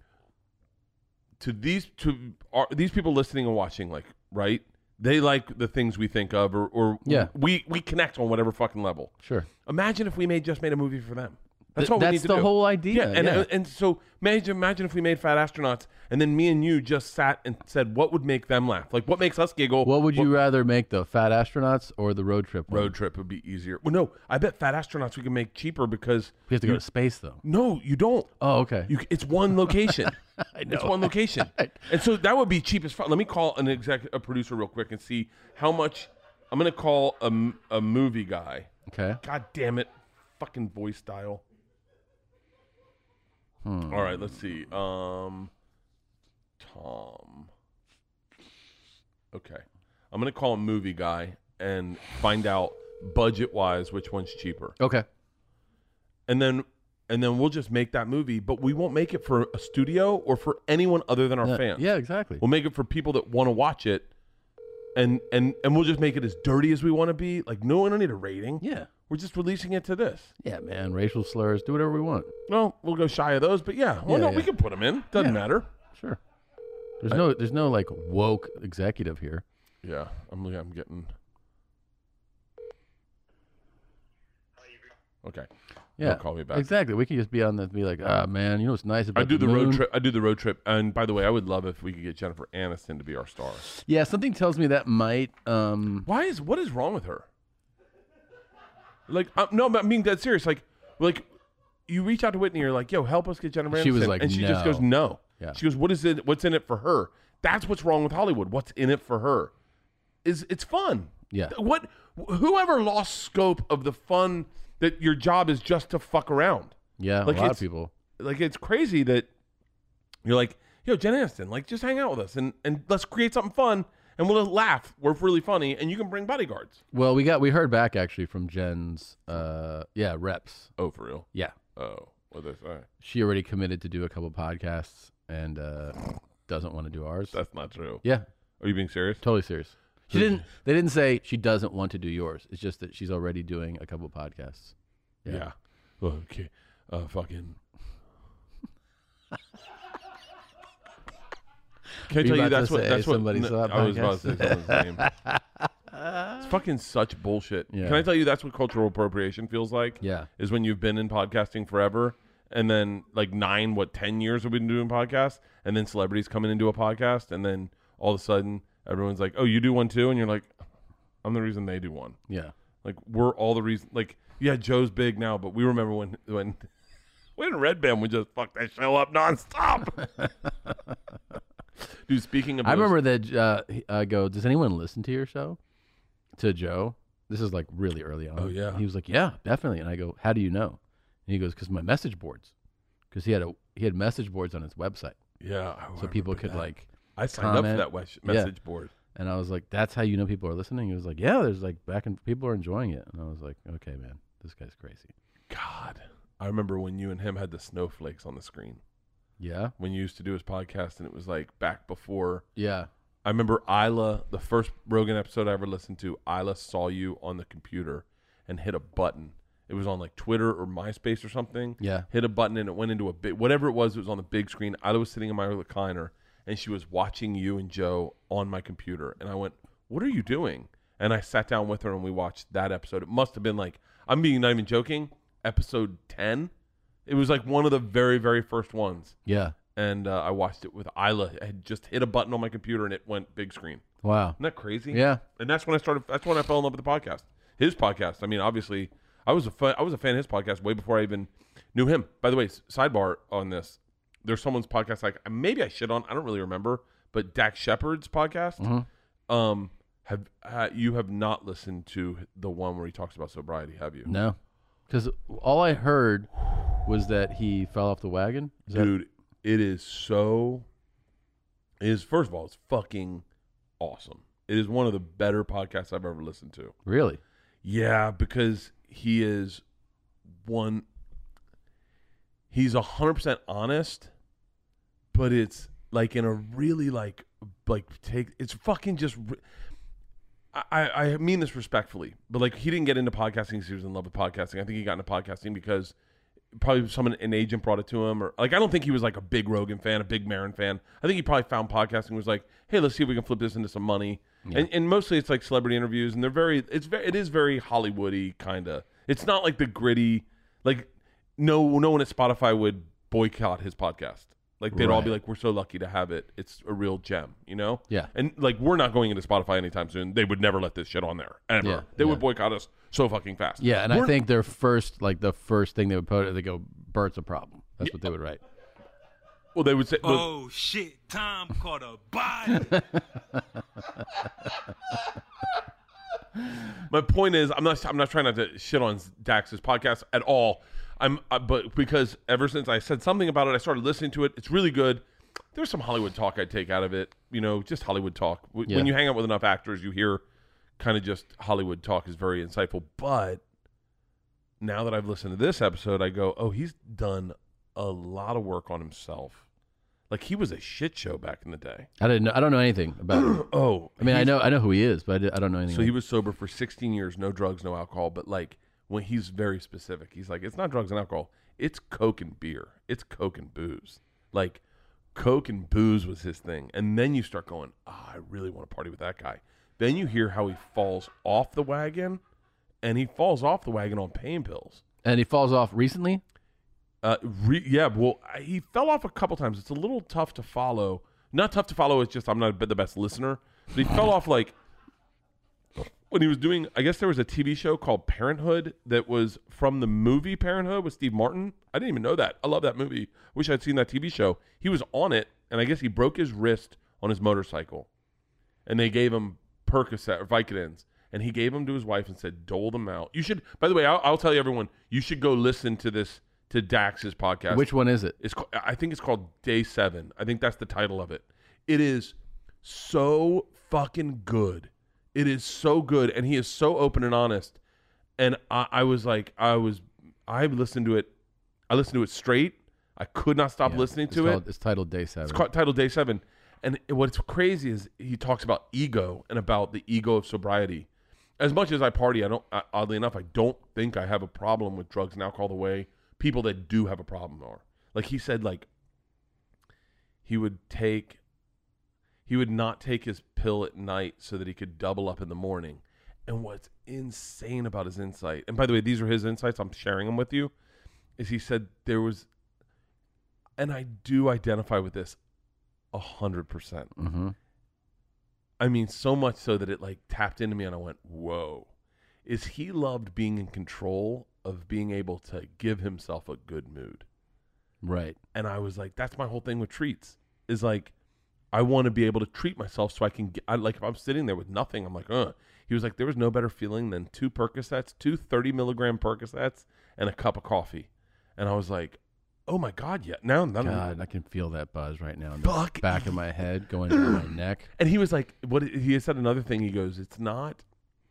to these to are, these people listening and watching, like, right? They like the things we think of, or, or Yeah. we we connect on whatever fucking level. Sure. Imagine if we made just made a movie for them. That's Th- what we that's need to the do. whole idea, Yeah, and yeah. and so imagine imagine if we made Fat Astronauts, and then me and you just sat and said, what would make them laugh? Like, what makes us giggle? What would you rather make, the Fat Astronauts or the road trip one? Road trip would be easier. Well, no, I bet Fat Astronauts we can make cheaper because We have to you- go to space, though. No, you don't. Oh, okay. You, it's one location. I know. It's one location, and so that would be cheap as fuck. Let me call an exec, a producer, real quick, and see how much. I'm gonna call a, m- a movie guy. Okay. God damn it, fucking voice dial. Hmm. All right, let's see. Um, Tom. Okay, I'm gonna call a movie guy and find out budget wise which one's cheaper. Okay. And then and then we'll just make that movie, but we won't make it for a studio or for anyone other than our Yeah, fans. yeah, exactly. We'll make it for people that want to watch it, and and and we'll just make it as dirty as we want to be. Like, no, we don't need a rating. Yeah. We're just releasing it to this. Yeah, man. Racial slurs. Do whatever we want. No, we'll go shy of those, but yeah, well, Yeah, no, yeah. we can put them in. Doesn't Yeah. matter. Sure. There's no, there's no like woke executive here. Yeah, I'm I'm getting. Okay. Yeah. They'll call me back. Exactly. We could just be on the, be like, ah, man, you know what's nice about I do the, the road moon? trip. I do the road trip, and by the way, I would love if we could get Jennifer Aniston to be our star. Yeah, something tells me that might. Um, Why is what is wrong with her? Like, uh, no, but I'm being dead serious. Like, like you reach out to Whitney, you're like, "Yo, help us get Jennifer Aniston," She was like, and she just "No." goes, "No." Yeah. She goes, "What is it? What's in it for her?" That's what's wrong with Hollywood. What's in it for her? Is it's fun. Yeah. What? Whoever lost scope of the fun that your job is just to fuck around. Yeah, like a lot it's, of people. Like it's crazy that you're like, yo, Jen Aniston, like just hang out with us and, and let's create something fun and we'll laugh. We're really funny and you can bring bodyguards. Well, we got we heard back actually from Jen's uh yeah, reps. Oh, for real? Yeah. Oh, what did they say? She already committed to do a couple podcasts and uh doesn't want to do ours. That's not true. Yeah. Are you being serious? Totally serious. She didn't they didn't say she doesn't want to do yours. It's just that she's already doing a couple podcasts. Yeah. yeah. Well, okay. Uh fucking Can I tell you that's what that's what somebody's no, I was about to say someone's name. It's fucking such bullshit. Yeah. Can I tell you that's what cultural appropriation feels like? Yeah. Is when you've been in podcasting forever and then like nine, what, ten years we've been doing podcasts and then celebrities come in and do a podcast and then all of a sudden everyone's like, oh, you do one too? And you're like, I'm the reason they do one. Yeah. Like we're all the reason. Like, yeah, Joe's big now, but we remember when when when Red Band would just fuck that show up nonstop. Dude, speaking of, I those, remember that. Uh, I go, does anyone listen to your show? To Joe, this is like really early on. Oh yeah. And he was like, yeah, definitely. And I go, how do you know? And he goes, because my message boards, because he had a he had message boards on his website. Yeah. Oh, so people could that. like. I signed comment. up for that message yeah. board. And I was like, that's how you know people are listening? He was like, yeah, there's like back and people are enjoying it. And I was like, okay, man, this guy's crazy. God. I remember when you and him had the snowflakes on the screen. Yeah. When you used to do his podcast and it was like back before. Yeah. I remember Isla, the first Rogan episode I ever listened to, Isla saw you on the computer and hit a button. It was on like Twitter or MySpace or something. Yeah. Hit a button and it went into a big, whatever it was, it was on the big screen. Isla was sitting in my recliner. And she was watching you and Joe on my computer. And I went, what are you doing? And I sat down with her and we watched that episode. It must have been like, I'm being not even joking, episode ten. It was like one of the very, very first ones. Yeah. And uh, I watched it with Isla. I had just hit a button on my computer and it went big screen. Wow. Isn't that crazy? Yeah. And that's when I started, that's when I fell in love with the podcast. His podcast. I mean, obviously, I was a fan, I was a fan of his podcast way before I even knew him. By the way, sidebar on this. There's someone's podcast like maybe I shit on. I don't really remember, but Dax Shepard's podcast. Mm-hmm. Um, have uh, you have not listened to the one where he talks about sobriety? Have you? No, because all I heard was that he fell off the wagon. Is Dude, that... it is so. It is first of all, it's fucking awesome. It is one of the better podcasts I've ever listened to. Really? Yeah, because he is one. He's a hundred percent honest. But it's like in a really like like take it's fucking just I, I mean this respectfully, but like he didn't get into podcasting because he was in love with podcasting. I think he got into podcasting because probably someone an agent brought it to him, or like I don't think he was like a big Rogan fan, a big Maron fan. I think he probably found podcasting and was like, hey, let's see if we can flip this into some money. Yeah. And and mostly it's like celebrity interviews, and they're very it's very it is very Hollywoody kind of. It's not like the gritty like no no one at Spotify would boycott his podcast. Like, they'd right. all be like, we're so lucky to have it. It's a real gem, you know? Yeah. And, like, we're not going into Spotify anytime soon. They would never let this shit on there, ever. Yeah, they yeah. would boycott us so fucking fast. Yeah, and we're, I think their first, like, the first thing they would put, they go, Bert's a problem. That's yeah. what they would write. Well, they would say... Well, oh, shit, Tom caught a body. My point is, I'm not I'm not trying not to shit on Dax's podcast at all. I'm, uh, but because ever since I said something about it, I started listening to it. It's really good. There's some Hollywood talk I'd take out of it. You know, just Hollywood talk. W- yeah. When you hang out with enough actors, you hear kind of just Hollywood talk is very insightful. But now that I've listened to this episode, I go, oh, he's done a lot of work on himself. Like, he was a shit show back in the day. I didn't know. I don't know anything about him. Oh, I mean, I know I know who he is, but I don't know anything. So he was sober for sixteen years, no drugs, no alcohol. But like, when he's very specific, he's like, it's not drugs and alcohol, it's Coke and beer, it's Coke and booze. Like, Coke and booze was his thing. And then you start going, oh, I really want to party with that guy. Then you hear how he falls off the wagon, and he falls off the wagon on pain pills. And he falls off recently? Uh, re- yeah, well, he fell off a couple times. It's a little tough to follow. Not tough to follow, it's just I'm not the best listener. But he fell off like when he was doing, I guess there was a T V show called Parenthood that was from the movie Parenthood with Steve Martin. I didn't even know that. I love that movie. Wish I'd seen that T V show. He was on it, and I guess he broke his wrist on his motorcycle, and they gave him Percocet or Vicodins, and he gave them to his wife and said, "Dole them out." You should. By the way, I'll, I'll tell you, everyone, you should go listen to this to Dax's podcast. Which one is it? It's I think it's called Day Seven. I think that's the title of it. It is so fucking good. It is so good, and he is so open and honest. And I, I was like, I was, I listened to it. I listened to it straight. I could not stop Yeah, listening it's to called, it. It's titled Day Seven. It's called, titled Day Seven. And what's crazy is he talks about ego and about the ego of sobriety. As much as I party, I don't. Oddly enough, I don't think I have a problem with drugs and alcohol the way people that do have a problem are. Like he said, like he would take, he would not take his pill at night so that he could double up in the morning. And what's insane about his insight, and by the way, these are his insights, I'm sharing them with you, is he said there was, and I do identify with this a hundred percent. Mm-hmm. I mean, so much so that it like tapped into me and I went, whoa, is he loved being in control of being able to give himself a good mood. Right. And I was like, that's my whole thing with treats is like, I want to be able to treat myself so I can get, I, like if I'm sitting there with nothing, I'm like, uh, he was like, there was no better feeling than two Percocets, two thirty milligram Percocets and a cup of coffee. And I was like, oh my God, yeah. Now, now God, I can feel that buzz right now in the Fuck. back of my head going down my neck. And he was like, what he said another thing. He goes, it's not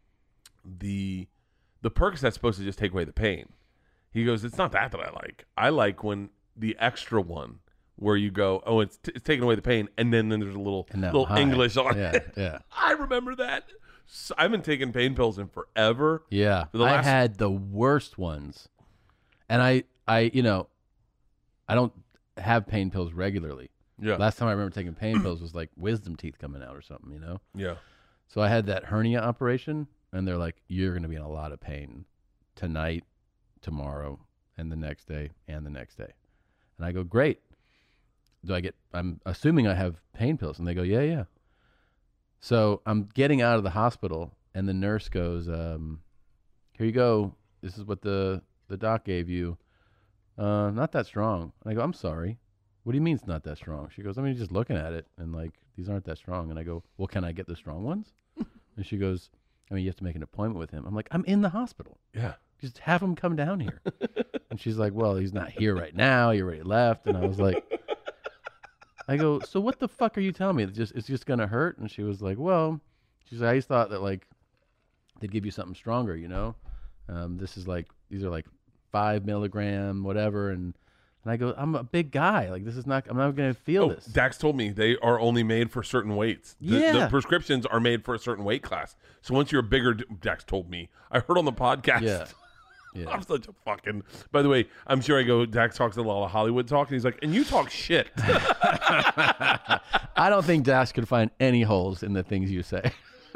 the, the Percocet's supposed to just take away the pain. He goes, it's not that that I like. I like when the extra one where you go, oh, it's, t- it's taking away the pain. And then, then there's a little, little high. English on yeah, it. Yeah. I remember that. So I haven't taken pain pills in forever. Yeah. The last... I had the worst ones. And I, I, you know, I don't have pain pills regularly. Yeah. Last time I remember taking pain pills was like wisdom teeth coming out or something, you know? Yeah. So I had that hernia operation, and they're like, you're going to be in a lot of pain tonight, tomorrow, and the next day, and the next day. And I go, great. Do I get, I'm assuming I have pain pills. And they go, yeah, yeah. So I'm getting out of the hospital, and the nurse goes, um, here you go. This is what the, the doc gave you. Uh, not that strong. And I go, I'm sorry. What do you mean it's not that strong? She goes, I mean, just looking at it, and like, these aren't that strong. And I go, well, can I get the strong ones? And she goes, I mean, you have to make an appointment with him. I'm like, I'm in the hospital. Yeah. Just have him come down here. And she's like, well, he's not here right now. He already left. And I was like, I go, so what the fuck are you telling me? It's just, it's just going to hurt? And she was like, well, she's like, I just thought that like, they'd give you something stronger, you know? Um, this is like, these are like five milligram, whatever. And, and I go, I'm a big guy. Like, this is not, I'm not going to feel oh, this. Dax told me they are only made for certain weights. The, Yeah. the prescriptions are made for a certain weight class. So once you're a bigger, Dax told me, I heard on the podcast. Yeah. Yeah. I'm such a fucking, by the way, I'm sure I go, Dax talks a lot of Hollywood talk, and he's like, and you talk shit. I don't think Dax could find any holes in the things you say.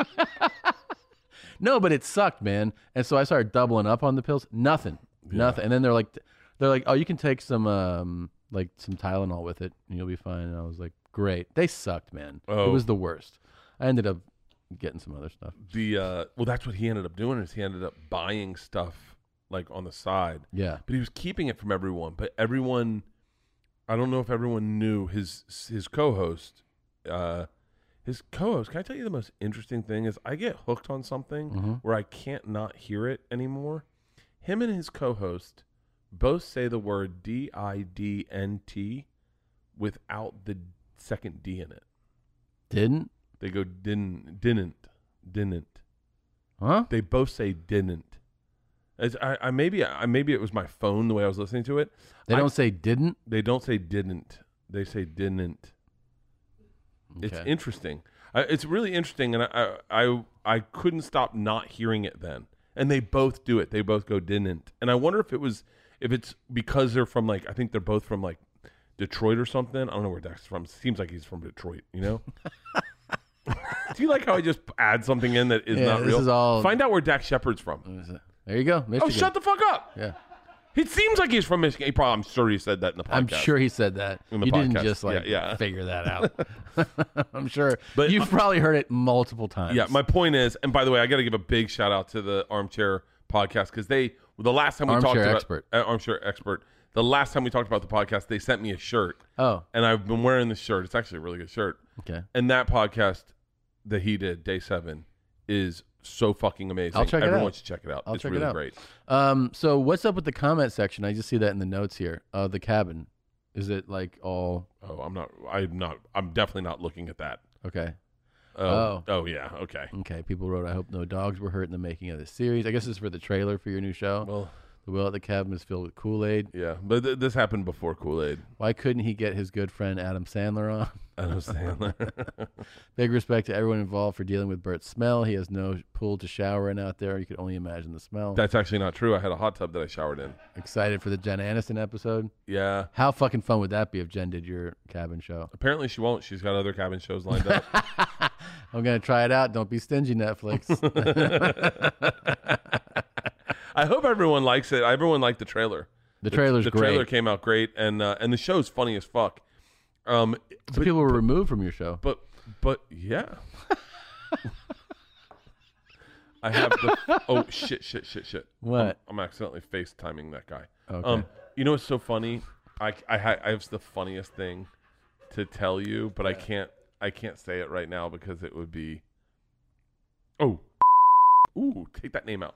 No, but it sucked, man. And so I started doubling up on the pills. Nothing. Yeah. Nothing. And then they're like, they're like, oh, you can take some, um, like some Tylenol with it, and you'll be fine. And I was like, great. They sucked, man. Oh. It was the worst. I ended up getting some other stuff. The uh, well, that's what he ended up doing is he ended up buying stuff like on the side. Yeah. But he was keeping it from everyone. But everyone, I don't know if everyone knew his his co-host. Uh, his co-host. Can I tell you the most interesting thing is I get hooked on something mm-hmm. where I can't not hear it anymore. Him and his co-host both say the word D I D N T without the second D in it. Didn't? They go didn't, didn't, didn't. Huh? They both say didn't. It's, I, I maybe I maybe it was my phone the way I was listening to it. They I, don't say didn't? They don't say didn't. They say didn't. Okay. It's interesting. I, it's really interesting, and I, I I couldn't stop not hearing it then. And they both do it. They both go didn't. And I wonder if it was if it's because they're from like I think they're both from like Detroit or something. I don't know where Dax is from. Seems like he's from Detroit. You know. Do you like how I just add something in that is yeah, not this real? Is all... Find out where Dax Shepard's from. There you go, Michigan. Oh, shut the fuck up. Yeah. It seems like he's from Michigan. He probably, I'm sure he said that in the podcast. I'm sure he said that. In the you podcast. didn't just like yeah, yeah. figure that out. I'm sure. But you've probably heard it multiple times. Yeah, my point is, and by the way, I got to give a big shout out to the Armchair podcast because they, the last time we Armchair talked about Expert. Uh, Armchair Expert, The last time we talked about the podcast, they sent me a shirt. Oh. And I've been wearing this shirt. It's actually a really good shirt. Okay. And that podcast that he did, Day Seven, is so fucking amazing. I'll check it out. Everyone should check it out. I'll it's check really it out. great. Um, so what's up with the comment section? I just see that in the notes here. Uh, the cabin. Is it like all? Oh, I'm not. I'm not. I'm definitely not looking at that. Okay. Oh. Oh. Oh yeah. Okay. Okay. People wrote, "I hope no dogs were hurt in the making of this series." I guess it's for the trailer for your new show. Well, the well at the cabin is filled with Kool-Aid. Yeah, but th- this happened before Kool-Aid. Why couldn't he get his good friend Adam Sandler on? Adam Sandler. Big respect to everyone involved for dealing with Bert's smell. He has no pool to shower in out there. You could only imagine the smell. That's actually not true. I had a hot tub that I showered in. Excited for the Jen Aniston episode? Yeah. How fucking fun would that be if Jen did your cabin show? Apparently she won't. She's got other cabin shows lined up. I'm going to try it out. Don't be stingy, Netflix. I hope everyone likes it. Everyone liked the trailer. The trailer's the, the great. trailer came out great, and uh, and the show's funny as fuck. Um, Some people were removed from your show. But but yeah. I have the oh shit shit shit shit. What? I'm, I'm accidentally FaceTiming that guy. Okay. Um, you know what's so funny? I I, ha- I have the funniest thing to tell you, but I can't I can't say it right now because it would be. Oh. Ooh, take that name out.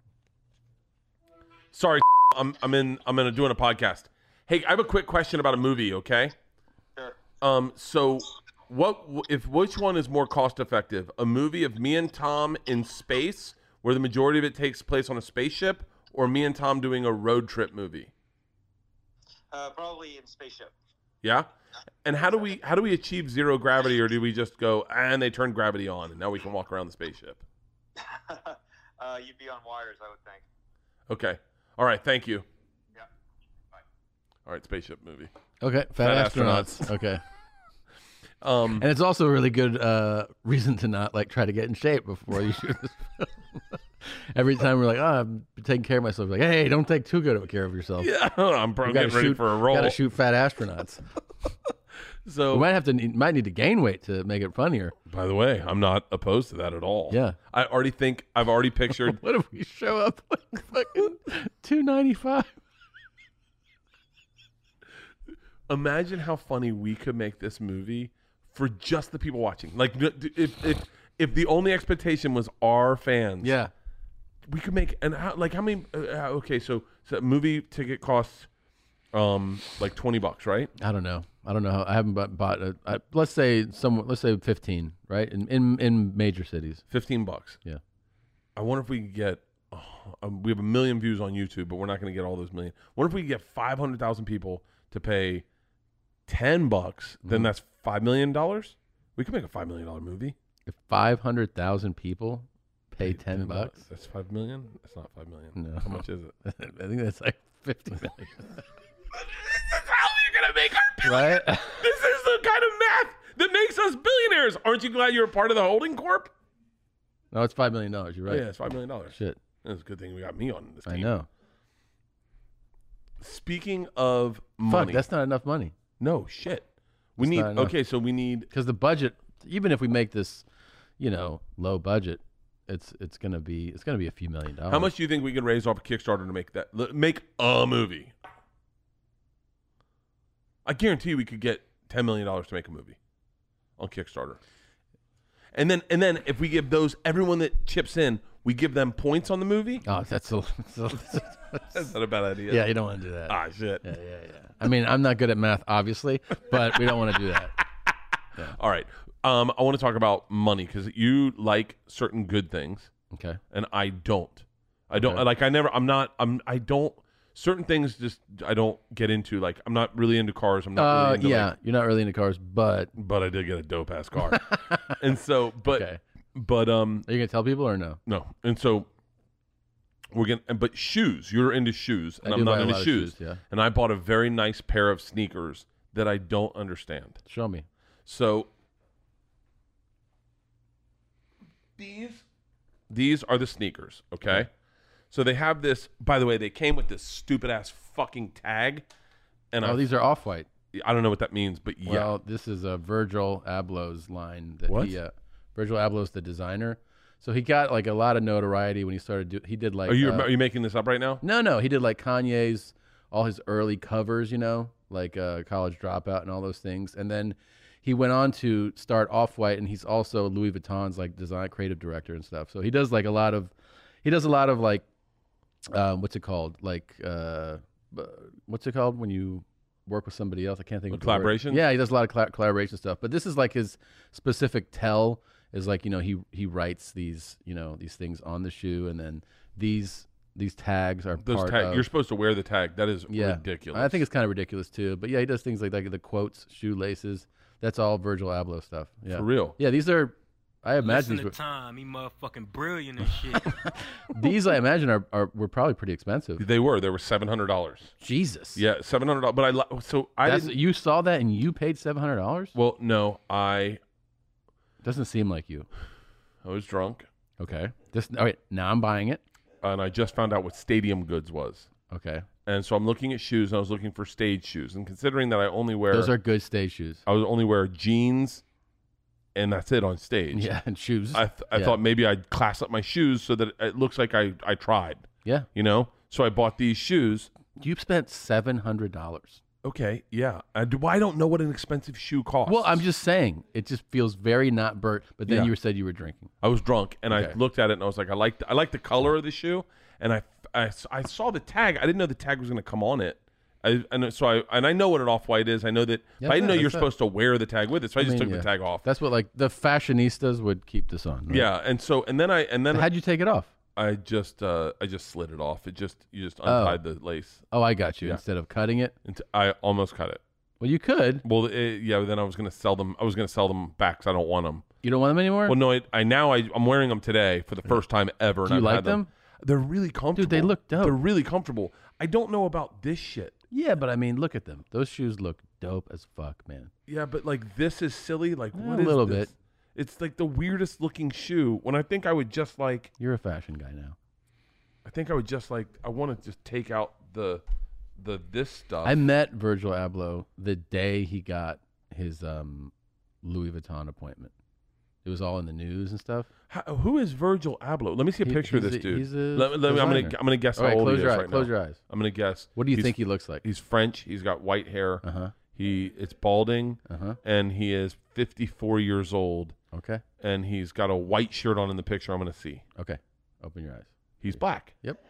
Sorry, I'm I'm in I'm in doing a podcast. Hey, I have a quick question about a movie, okay? Sure. Um, so what if which one is more cost effective? A movie of me and Tom in space, where the majority of it takes place on a spaceship, or me and Tom doing a road trip movie? Uh, probably in spaceship. Yeah. And how do we how do we achieve zero gravity, or do we just go and they turn gravity on and now we can walk around the spaceship? uh, you'd be on wires, I would think. Okay. All right. Thank you. Yeah. Bye. All right. Spaceship movie. Okay. Fat, Fat astronauts. astronauts. Okay. Um, and it's also a really good uh, reason to not like try to get in shape before you shoot this film. Every time we're like, oh, I'm taking care of myself. We're like, hey, don't take too good of a care of yourself. Yeah, I'm probably getting ready shoot, for a role. Got to shoot fat astronauts. So we might have to might need to gain weight to make it funnier. By the way, I'm not opposed to that at all. Yeah, I already think I've already pictured. What if we show up like fucking two ninety-five? Imagine how funny we could make this movie for just the people watching. Like if if if the only expectation was our fans. Yeah, we could make and how, like how many? Uh, okay, so so a movie ticket costs um like twenty bucks, right? I don't know. I don't know how I haven't bought, bought a, I, let's say some let's say fifteen, right? In in, in major cities. fifteen bucks. Yeah. I wonder if we could get oh, um, we have a million views on YouTube, but we're not going to get all those million. What if we could get five hundred thousand people to pay ten bucks? Mm-hmm. Then that's five million dollars. We could make a five million dollar movie. If five hundred thousand people pay, pay ten, ten bucks, bucks, that's five million. That's not five million. No. How much is it? I think that's like fifty million. This is how you're gonna make our billion. Right? This is the kind of math that makes us billionaires. Aren't you glad you're a part of the holding corp? No, it's five million dollars. You're right. Oh, yeah, it's five million dollars. Shit, it's a good thing we got me on this team. I know. Speaking of Fuck, money, that's not enough money. No shit. We It's need not enough. okay, so we need because the budget. Even if we make this, you know, low budget, it's it's gonna be it's gonna be a few million dollars. How much do you think we could raise off a Kickstarter to make that make a movie? I guarantee we could get ten million dollars to make a movie on Kickstarter. And then and then if we give those everyone that chips in, we give them points on the movie. Oh, that's a that's not a bad idea. Yeah, you don't want to do that. Ah, shit. Yeah, yeah, yeah. I mean, I'm not good at math, obviously, but we don't want to do that. Yeah. All right. Um, I want to talk about money because you like certain good things. Okay. And I don't. I don't Okay. like. I never. I'm not. I'm. I don't. Certain things just I don't get into. Like I'm not really into cars. I'm not Uh, really into yeah, like, you're not really into cars, but but I did get a dope ass car, and so but Okay. but um are you gonna tell people or no? no, and so we're gonna. and- But shoes, you're into shoes, and I I'm do not buy a into lot of shoes. shoes, yeah. And I bought a very nice pair of sneakers that I don't understand. Show me. So these these are the sneakers, okay? So they have this. By the way, they came with this stupid ass fucking tag, and Oh, I, these are off-white. I don't know what that means, but yeah. Well, this is a Virgil Abloh's line that What? he uh, Virgil Abloh's the designer. So he got like a lot of notoriety when he started do he did like are you uh, are you making this up right now? No, no, he did like Kanye's all his early covers, you know, like uh, College Dropout and all those things. And then he went on to start Off-White, and he's also Louis Vuitton's like design creative director and stuff. So he does like a lot of, he does a lot of like, um, what's it called? Like, uh, what's it called when you work with somebody else? I can't think of collaboration. Yeah, he does a lot of colla- collaboration stuff. But this is like his specific tell is like, you know, he he writes these, you know, these things on the shoe, and then these these tags are Those part tag, of. you're supposed to wear the tag. That is Yeah. ridiculous. I think it's kind of ridiculous too. But yeah, he does things like, like the quotes, shoelaces. That's all Virgil Abloh stuff. Yeah. For real. Yeah, these are. I imagine Listen these. to Were, Tom, he motherfucking brilliant and shit. these I imagine are, are were probably pretty expensive. They were. They were seven hundred dollars. Jesus. Yeah, seven hundred dollars. But I li- so I That's, didn't. you saw that and you paid seven hundred dollars. Well, no, I Doesn't seem like you. I was drunk, Okay. This. All right. Now I'm buying it. and I just found out what Stadium Goods was. Okay. And so I'm looking at shoes, and I was looking for stage shoes. And considering that I only wear Those are good stage shoes. I was only wear jeans, and that's it on stage. Yeah, and shoes. I th- I Yeah. thought maybe I'd class up my shoes so that it looks like I I tried. Yeah. You know. So I bought these shoes. You spent seven hundred dollars. Okay, yeah. I, do, I don't know what an expensive shoe costs. Well, I'm just saying, it just feels very not Bert. But then Yeah. you said you were drinking. I was drunk, and Okay. I looked at it, and I was like, I like I like the color of the shoe, and I, I, I saw the tag. I didn't know the tag was going to come on it. I, and so I and I know what an Off-White is. I know that. Yeah, but I didn't know that's you're it. supposed to wear the tag with it, so I, just mean, took yeah. the tag off. That's what like the fashionistas would keep this on. Right? Yeah, and so and then I and then How'd you take it off? I just uh, I just slid it off. It just you just untied the lace. Oh, I got you. Yeah. Instead of cutting it. And I almost cut it. Well, you could. Well, it, yeah. Then I was gonna sell them. I was gonna sell them back because I don't want them. You don't want them anymore? Well, no. I, I now I I'm wearing them today for the first time ever. Do and you I've like had them? them? They're really comfortable. Dude, they look dope. They're really comfortable. I don't know about this shit. Yeah, but I mean, look at them. Those shoes look dope as fuck, man. Yeah, but like this is silly. Like Yeah, what a is little this? bit. It's like the weirdest looking shoe. When I think I would just like. You're a fashion guy now. I think I would just like. I want to just take out the, the this stuff. I met Virgil Abloh the day he got his um, Louis Vuitton appointment. It was all in the news and stuff. How, who is Virgil Abloh? Let me see a He- picture of he's this a- dude. he's a let, let me, I'm gonna designer. I'm gonna guess All how right, old close he your is eye- right close now. your eyes. I'm gonna guess. What do you He's- think he looks like? He's French. He's got white hair. Uh huh. He it's balding, Uh-huh. and he is fifty-four years old, Okay. and he's got a white shirt on in the picture. I'm gonna see. Okay. Open your eyes. He's black. Yep.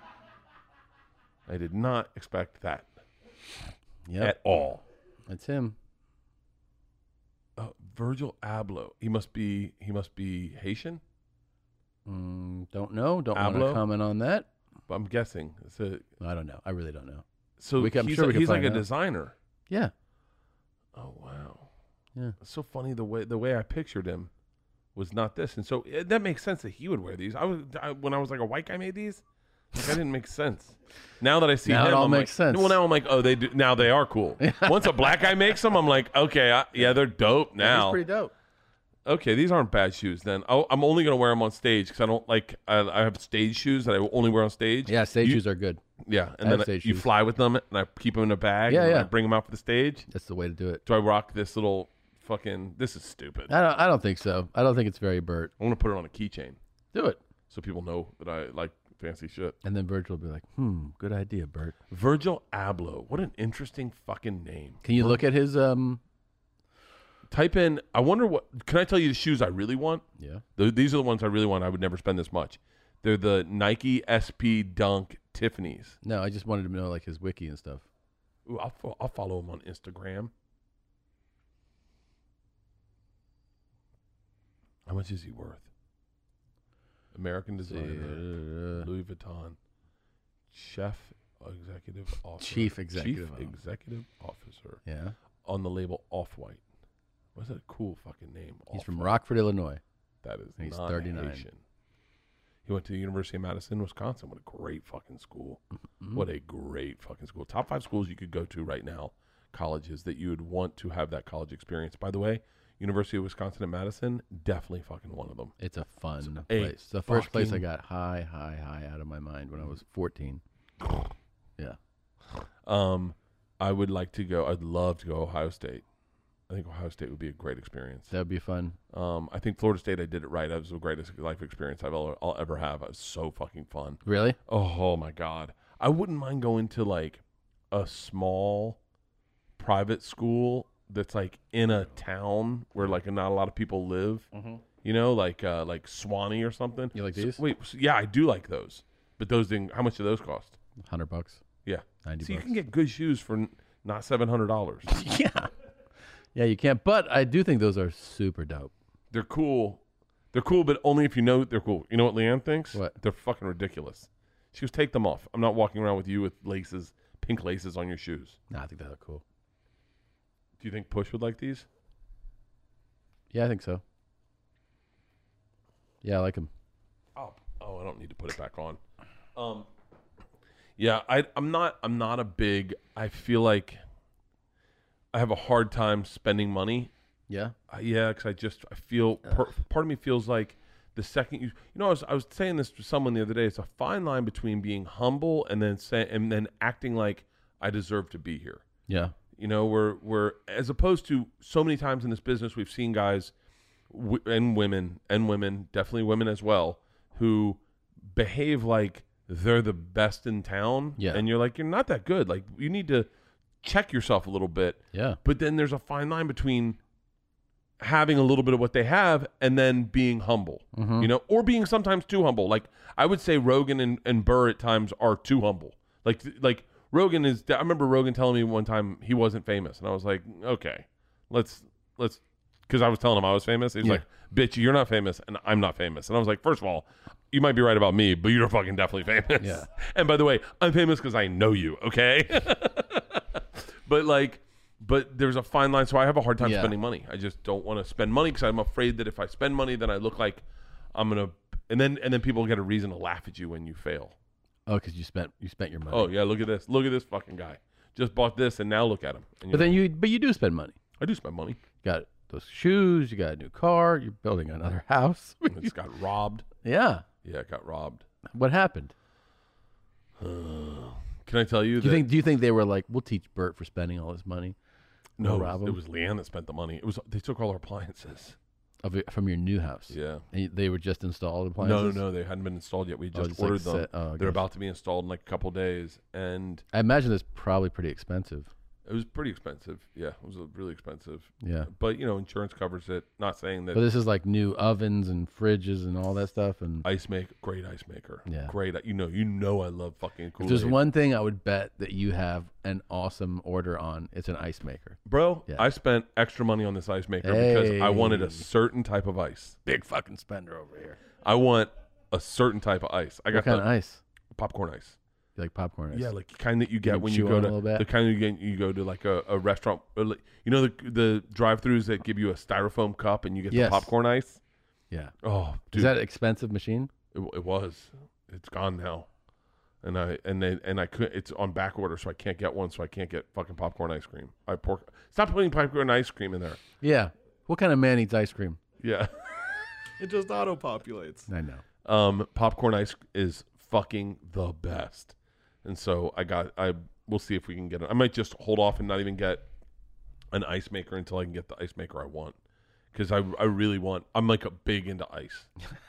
I did not expect that Yep. at all. That's him. Uh, Virgil Abloh. He must be. He must be Haitian. Mm, don't know. Don't want Abloh? to comment on that. But I'm guessing. It's a, I don't know. I really don't know. so We can- I'm he's, sure a- we can he's like find a out. designer. Yeah. Oh wow. Yeah. It's so funny the way the way I pictured him was not this, and so it, that makes sense that he would wear these. I was I, when I was like a white guy made these. Like, that didn't make sense. Now that I see Now him, it all I'm makes like, sense. Well, now I'm like, oh, they do. Now they are cool. Once a black guy makes them, I'm like, okay, I, yeah, they're dope now. He's pretty dope. Okay, these aren't bad shoes then. I'll, I'm only gonna wear them on stage because I don't like. I, I have stage shoes that I only wear on stage. Yeah, stage You- shoes are good. Yeah, and I have then stage you shoes. fly with them, and I keep them in a bag. Yeah, and yeah. I bring them out for the stage. That's the way to do it. Do I rock this little fucking? This is stupid. I don't. I don't think so. I don't think it's very Bert. I want to put it on a keychain Do it. so people know that I like fancy shit. And then Virgil will be like, "Hmm, good idea, Bert." Virgil Abloh. What an interesting fucking name. Can you look at his um? Type in. I wonder what. Can I tell you the shoes I really want? Yeah. Th- these are the ones I really want. I would never spend this much. They're the Nike S P Dunk Tiffany's. No, I just wanted to know like his wiki and stuff. Ooh, I'll fo- I'll follow him on Instagram. How much is he worth? American designer, Louis Vuitton, chef, executive officer, Chief executive chief officer. executive officer. Yeah. On the label Off-White. What's that cool fucking name? He's from Off-White. Rockford, Illinois. That is He's not thirty-nine. Haitian. He went to the University of Madison, Wisconsin. What a great fucking school. Mm-hmm. What a great fucking school. Top five schools you could go to right now, colleges that you would want to have that college experience. By the way, University of Wisconsin at Madison, definitely fucking one of them. It's a fun a place. The first place I fucking- got high, high, high out of my mind when I was fourteen. Yeah. Um, I would like to go. I'd love to go Ohio State. I think Ohio State would be a great experience. That would be fun. Um, I think Florida State, I did it right. That was the greatest life experience I've ever, I'll ever have. It was so fucking fun. Really? Oh, oh my God. I wouldn't mind going to like a small private school that's like in a town where like not a lot of people live. Mm-hmm. You know, like uh, like Swanee or something. You like so, these? Wait, so, yeah, I do like those. But those didn't. How much do those cost? Hundred bucks. Yeah, ninety. So bucks. you can get good shoes for n- not seven hundred dollars. yeah, yeah, you can't. But I do think those are super dope. They're cool. They're cool, but only if you know they're cool. You know what Leanne thinks? What? They're fucking ridiculous. She goes, take them off. I'm not walking around with you with laces, pink laces on your shoes. Nah, I think they look cool. Do you think Push would like these? Yeah, I think so. Yeah, I like them. Oh, oh, I don't need to put it back on. Um, yeah, I, I'm not. I'm not a big. I feel like I have a hard time spending money. Yeah, uh, yeah, because I just I feel per, part of me feels like the second you you know I was I was saying this to someone the other day. It's a fine line between being humble and then say and then acting like I deserve to be here. Yeah, you know, we're we're as opposed to so many times in this business we've seen guys w- and women and women definitely women as well who behave like they're the best in town. Yeah, and you're like you're not that good. Like you need to check yourself a little bit. Yeah, but then there's a fine line between having a little bit of what they have and then being humble, mm-hmm. you know, or being sometimes too humble. Like I would say Rogan and, and Burr at times are too humble. Like, like Rogan is, I remember Rogan telling me one time he wasn't famous. And I was like, okay, let's, let's, cause I was telling him I was famous. He's yeah. like, bitch, you're not famous and I'm not famous. And I was like, first of all, you might be right about me, but you're fucking definitely famous. Yeah. And by the way, I'm famous cause I know you. Okay. But like, But there's a fine line, so I have a hard time yeah. spending money. I just don't want to spend money because I'm afraid that if I spend money, then I look like I'm gonna, and then and then people get a reason to laugh at you when you fail. Oh, because you spent you spent your money. Oh yeah, look at this, look at this fucking guy. Just bought this, and now look at him. And but then you, but you do spend money. I do spend money. You got those shoes. You got a new car. You're building another house. It's got robbed. Yeah. Yeah, it got robbed. What happened? Can I tell you? Do that, you think? Do you think they were like, we'll teach Bert for spending all his money? No, rob it him? was Leanne that spent the money. It was they took all our appliances of your, from your new house. Yeah, and they were just installed appliances. No, no, no, they hadn't been installed yet. We just, oh, just ordered like them. Set, oh, They're about to be installed in like a couple days, and I imagine it's probably pretty expensive. It was pretty expensive. Yeah, it was really expensive. Yeah. But, you know, insurance covers it. Not saying that. But this is like new ovens and fridges and all that stuff. And ice make, great ice maker. Yeah. Great. You know, you know I love fucking Kool-Aid. If there's one thing I would bet that you have an awesome order on, it's an ice maker. Bro, yeah. I spent extra money on this ice maker hey. because I wanted a certain type of ice. Big fucking spender over here. I want a certain type of ice. I got what kind the, of ice? Popcorn ice. You like popcorn ice? Yeah, like kind that you get you when you go to the kind you get you go to like a, a restaurant. You know the the drive-throughs that give you a styrofoam cup and you get yes. the popcorn ice. Yeah. Oh, dude. Is that an expensive machine? It, it was. It's gone now, and I and they and I could. It's on back order, so I can't get one. So I can't get fucking popcorn ice cream. I pour. Stop putting popcorn ice cream in there. Yeah. What kind of man eats ice cream? Yeah. It just auto populates. I know. Um, popcorn ice is fucking the best. And so I got, I we'll see if we can get it. I might just hold off and not even get an ice maker until I can get the ice maker I want. Because I, I really want, I'm like a big into ice.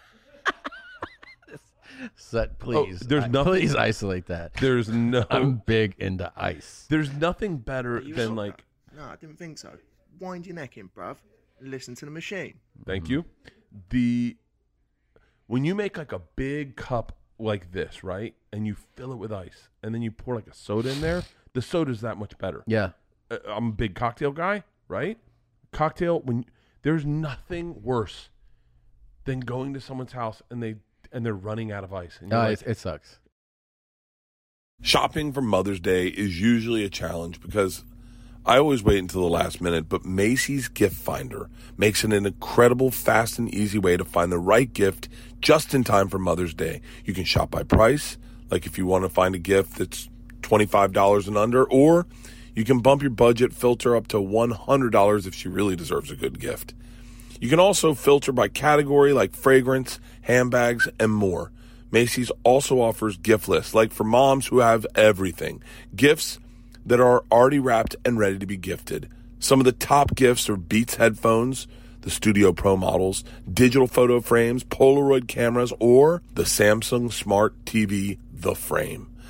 Set, please. Oh, there's I, nothing, please isolate that. There's no. I'm big into ice. There's nothing better than like. No, I didn't think so. Wind your neck in, bruv. And listen to the machine. Thank Mm-hmm. you. The, when you make like a big cup like this, right? And you fill it with ice, and then you pour like a soda in there. The soda's that much better. Yeah, uh, I'm a big cocktail guy, right? Cocktail. When there's nothing worse than going to someone's house and they and they're running out of ice. And no, like, it, it sucks. Shopping for Mother's Day is usually a challenge because I always wait until the last minute, but Macy's Gift Finder makes it an incredible, fast, and easy way to find the right gift just in time for Mother's Day. You can shop by price, like if you want to find a gift that's twenty-five dollars and under, or you can bump your budget filter up to one hundred dollars if she really deserves a good gift. You can also filter by category like fragrance, handbags, and more. Macy's also offers gift lists, like for moms who have everything. Gifts that are already wrapped and ready to be gifted. Some of the top gifts are Beats headphones, the Studio Pro models, digital photo frames, Polaroid cameras, or the Samsung Smart T V, The Frame.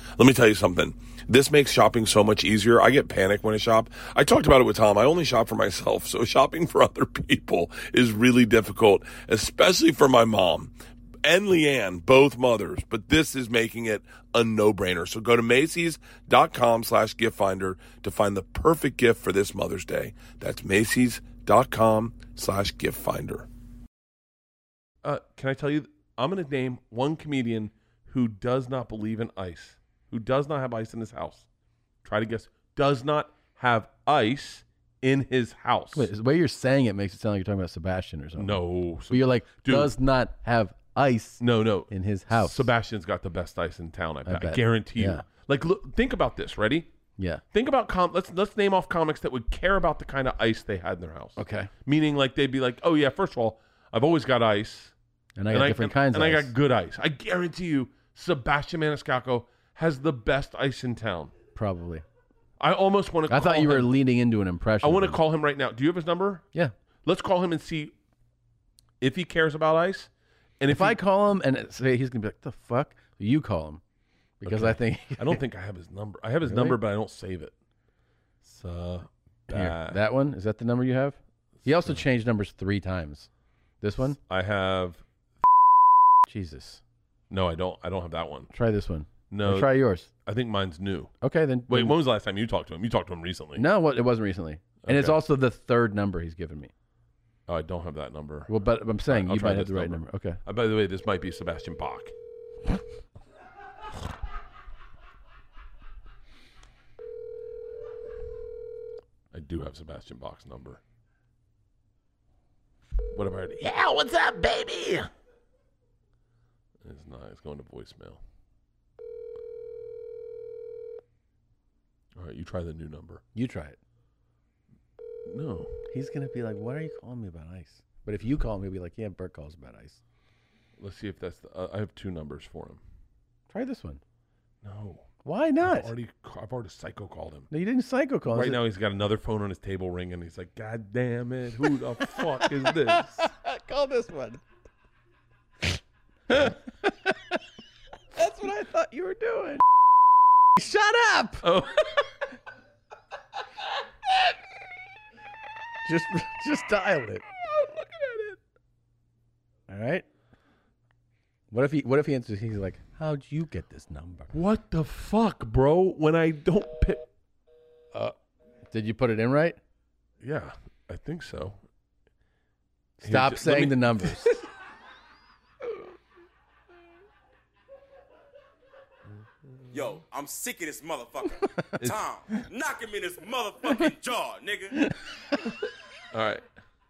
Let me tell you something. This makes shopping so much easier. I get panicked when I shop. I talked about it with Tom. I only shop for myself, so shopping for other people is really difficult, especially for my mom and Leanne, both mothers. But this is making it a no-brainer. So go to Macy's.com slash gift finder to find the perfect gift for this Mother's Day. That's Macy's.com slash gift finder. Uh, can I tell you, I'm going to name one comedian who does not believe in ice, who does not have ice in his house. Try to guess. Does not have ice in his house. Wait, the way you're saying it makes it sound like you're talking about Sebastian or something. No. But you're like, Dude. does not have ice no, no. in his house. Sebastian's got the best ice in town, I, bet. I, bet. I guarantee you. Yeah. Like, look, think about this. Ready? Yeah. Think about, com- let's let's name off comics that would care about the kind of ice they had in their house. Okay. Meaning, like, they'd be like, oh, yeah, first of all, I've always got ice. And I got and different I, kinds and of And ice. I got good ice. I guarantee you, Sebastian Maniscalco has the best ice in town. Probably. I almost want to I call thought you him. were leading into an impression. I want to call him right now. Do you have his number? Yeah. Let's call him and see if he cares about ice. And if, if he, I call him and say he's going to be like, the fuck? You call him. Because okay. I think... I don't think I have his number. I have his Really? number, but I don't save it. So, Here, that one? Is that the number you have? He also changed numbers three times. This one? I have... Jesus. No, I don't. I don't have that one. Try this one. No. Or try yours. I think mine's new. Okay, then. Wait, then, when was the last time you talked to him? You talked to him recently. No, what, it wasn't recently. And Okay. it's also the third number he's given me. Oh, I don't have that number. Well, but I'm saying I'll you try might have this the right number. Okay. Uh, by the way, this might be Sebastian Bach. I do have Sebastian Bach's number. What have I already? Yeah, what's up, baby? It's not. It's going to voicemail. All right, you try the new number. You try it. No. He's going to be like, what are you calling me about ice? But if you call him, he'll be like, yeah, Bert calls about ice. Let's see if that's the... Uh, I have two numbers for him. Try this one. No. Why not? I've already, I've already psycho called him. No, you didn't psycho call him. Right now, he's got another phone on his table ringing. He's like, God damn it. Who the fuck is this? Call this one. That's what I thought you were doing. Shut up. Oh. just, just dial it. I'm looking at it. All right. What if he? What if he answers? He's like, "How'd you get this number?" What the fuck, bro? When I don't pick. Uh, did you put it in right? Yeah, I think so. Stop Here, saying me... the numbers. Yo, I'm sick of this motherfucker. Tom, knock him in his motherfucking jaw, nigga. All right.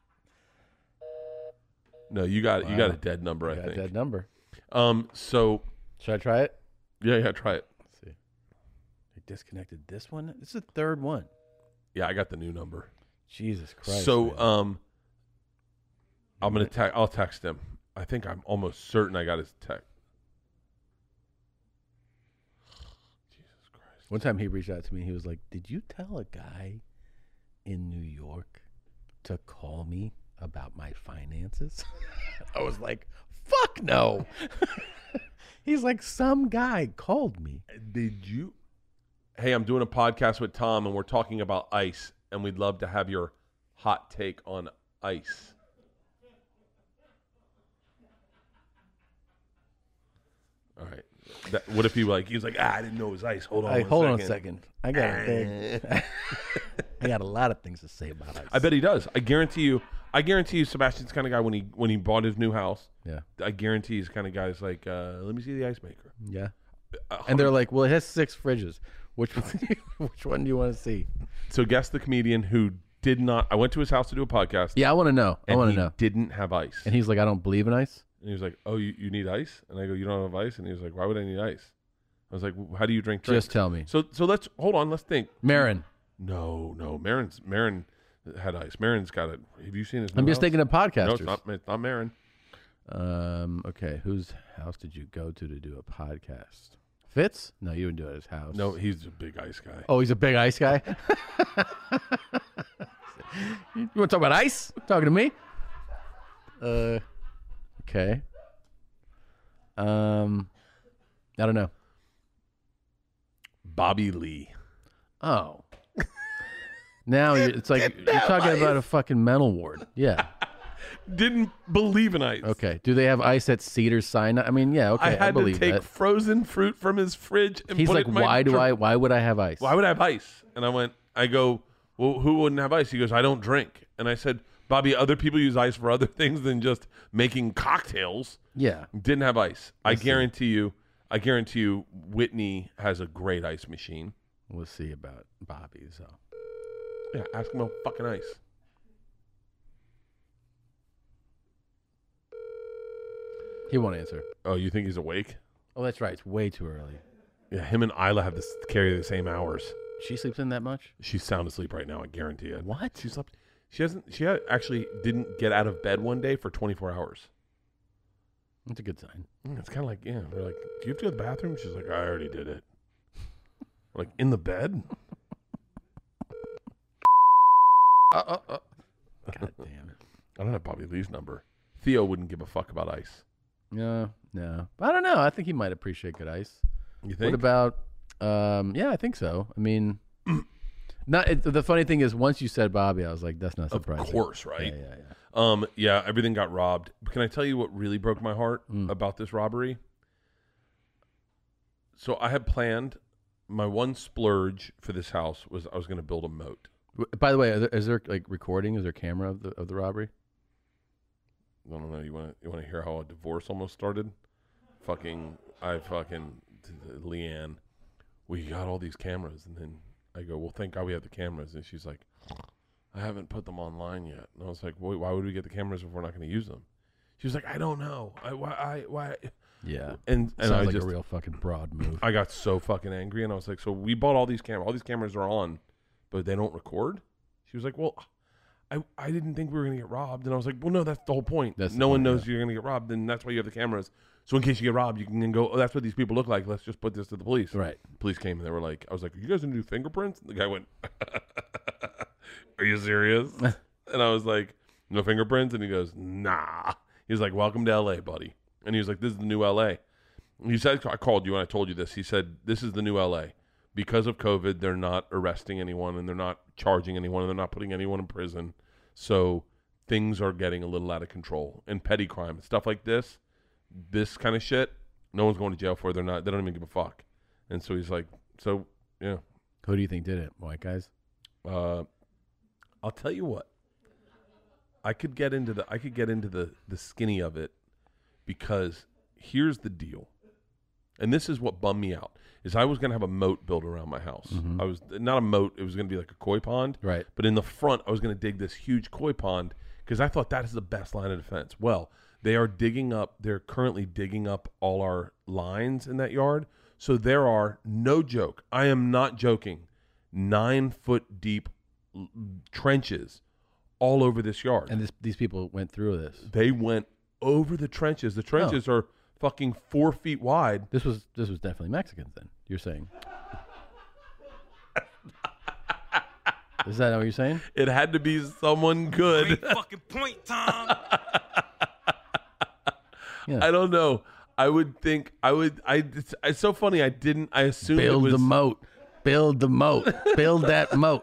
No, you got Wow. you got a dead number. I I got think a dead number. Um. So should I try it? Yeah, yeah. Try it. Let's see. They disconnected this one. This is the third one. Yeah, I got the new number. Jesus Christ. So man. um, I'm gonna te- I'll text him. I think I'm almost certain I got his text. Jesus Christ. One time he reached out to me. He was like, "Did you tell a guy in New York to call me about my finances?" I was like, "Fuck no." He's like, "Some guy called me." Did you? Hey, I'm doing a podcast with Tom, and we're talking about ice, and we'd love to have your hot take on ice. All right. That, what if he like he was like, ah, I didn't know it was ice. Hold on, Hey, one hold on a second. second. I got a thing. I got a lot of things to say about ice. I bet he does. I guarantee you. I guarantee you, Sebastian's the kind of guy when he when he bought his new house. Yeah. I guarantee he's the kind of guy who's like, uh, let me see the ice maker. Yeah. Uh, And they're like, "Well, it has six fridges. Which one? Which one do you want to see?" So guess the comedian who did not. I went to his house to do a podcast. Yeah, I want to know. I and want he to know. Didn't have ice. And he's like, "I don't believe in ice." And he was like, "Oh, you, you need ice?" And I go, "You don't have ice?" And he was like, "Why would I need ice?" I was like, well, "How do you drink drinks?" Just tell me. So so let's hold on. Let's think. Marin. No, no. Marin's Marin had ice. Marin's got it. Have you seen his? New I'm just house? thinking of podcasters. No, it's not. It's not Marin. Um. Okay. Whose house did you go to to do a podcast? Fitz? No, you would do it at his house. No, he's a big ice guy. Oh, he's a big ice guy. You want to talk about ice? Talking to me? Uh. Okay. Um. I don't know. Bobby Lee. Oh. Now you're, it's like you're talking ice. about a fucking mental ward. Yeah. Didn't believe in ice. Okay. Do they have ice at Cedars Sinai? I mean, yeah. Okay. I had I believe to take that. frozen fruit from his fridge and He's put like, it in my why do dr- I? Why would I have ice? Why would I have ice? And I went, I go, well, who wouldn't have ice? He goes, I don't drink. And I said, Bobby, other people use ice for other things than just making cocktails. Yeah. Didn't have ice. I Let's see. guarantee you, I guarantee you, Whitney has a great ice machine. We'll see about Bobby. So. Yeah, ask him about fucking ice. He won't answer. Oh, you think he's awake? Oh, that's right. It's way too early. Yeah, him and Isla have to s- carry the same hours. She sleeps in that much? She's sound asleep right now. I guarantee it. What? She slept. She hasn't. She ha- actually didn't get out of bed one day for twenty-four hours. That's a good sign. Mm, It's kind of like, yeah. They're like, do you have to go to the bathroom? She's like, I already did it. Like in the bed. Uh, uh, uh. God damn it. I don't have Bobby Lee's number. Theo wouldn't give a fuck about ice. No, no. I don't know. I think he might appreciate good ice. You think? What about? Um, yeah, I think so. I mean, not. It, the funny thing is, once you said Bobby, I was like, that's not surprising. Of course, right? Yeah, yeah, yeah. Um, yeah, everything got robbed. But can I tell you what really broke my heart Mm. about this robbery? So I had planned my one splurge for this house was I was going to build a moat. W- By the way, is there, is there like recording? Is there camera of the of the robbery? I don't know. You want to you want to hear how a divorce almost started? Fucking, I fucking Leanne. We got all these cameras, and then I go, well, thank God we have the cameras. And she's like, I haven't put them online yet. And I was like, wait, why would we get the cameras if we're not going to use them? She was like, I don't know. I why I why. Yeah. And and Sounds I like just a real fucking broad move. I got so fucking angry, and I was like, so we bought all these cameras. All these cameras are on, but they don't record. She was like, well, I, I didn't think we were going to get robbed. And I was like, well, no, that's the whole point. That's no the one point, knows you're going to get robbed, and that's why you have the cameras. So in case you get robbed, you can go, oh, that's what these people look like. Let's just put this to the police. Right. Police came, and they were like, I was like, are you guys going to do fingerprints? And the guy went, are you serious? And I was like, no fingerprints? And he goes, nah. He was like, welcome to L A, buddy. And he was like, this is the new L A. He said, I called you and I told you this. He said, this is the new L A. Because of COVID, they're not arresting anyone, and they're not charging anyone, and they're not putting anyone in prison. So things are getting a little out of control. And petty crime, stuff like this, this kind of shit, no one's going to jail for. They're not. They don't even give a fuck. And so he's like, so yeah. Who do you think did it? White guys? Uh, I'll tell you what. I could get into the. I could get into the the skinny of it, because here's the deal. And this is what bummed me out, is I was going to have a moat built around my house. Mhm. I was not a moat. It was going to be like a koi pond. Right. But in the front, I was going to dig this huge koi pond because I thought that is the best line of defense. Well, they are digging up. They're currently digging up all our lines in that yard. So there are, no joke, I am not joking, nine foot deep l- trenches all over this yard. And this, these people went through this. They went over the trenches. The trenches are fucking four feet wide. This was this was definitely Mexicans then, you're saying. Is that what you're saying? It had to be someone good. Great fucking point, Tom. Yeah. I don't know. I would think I would. I. It's, it's so funny. I didn't. I assumed Build it was the moat. Build the moat. Build that moat.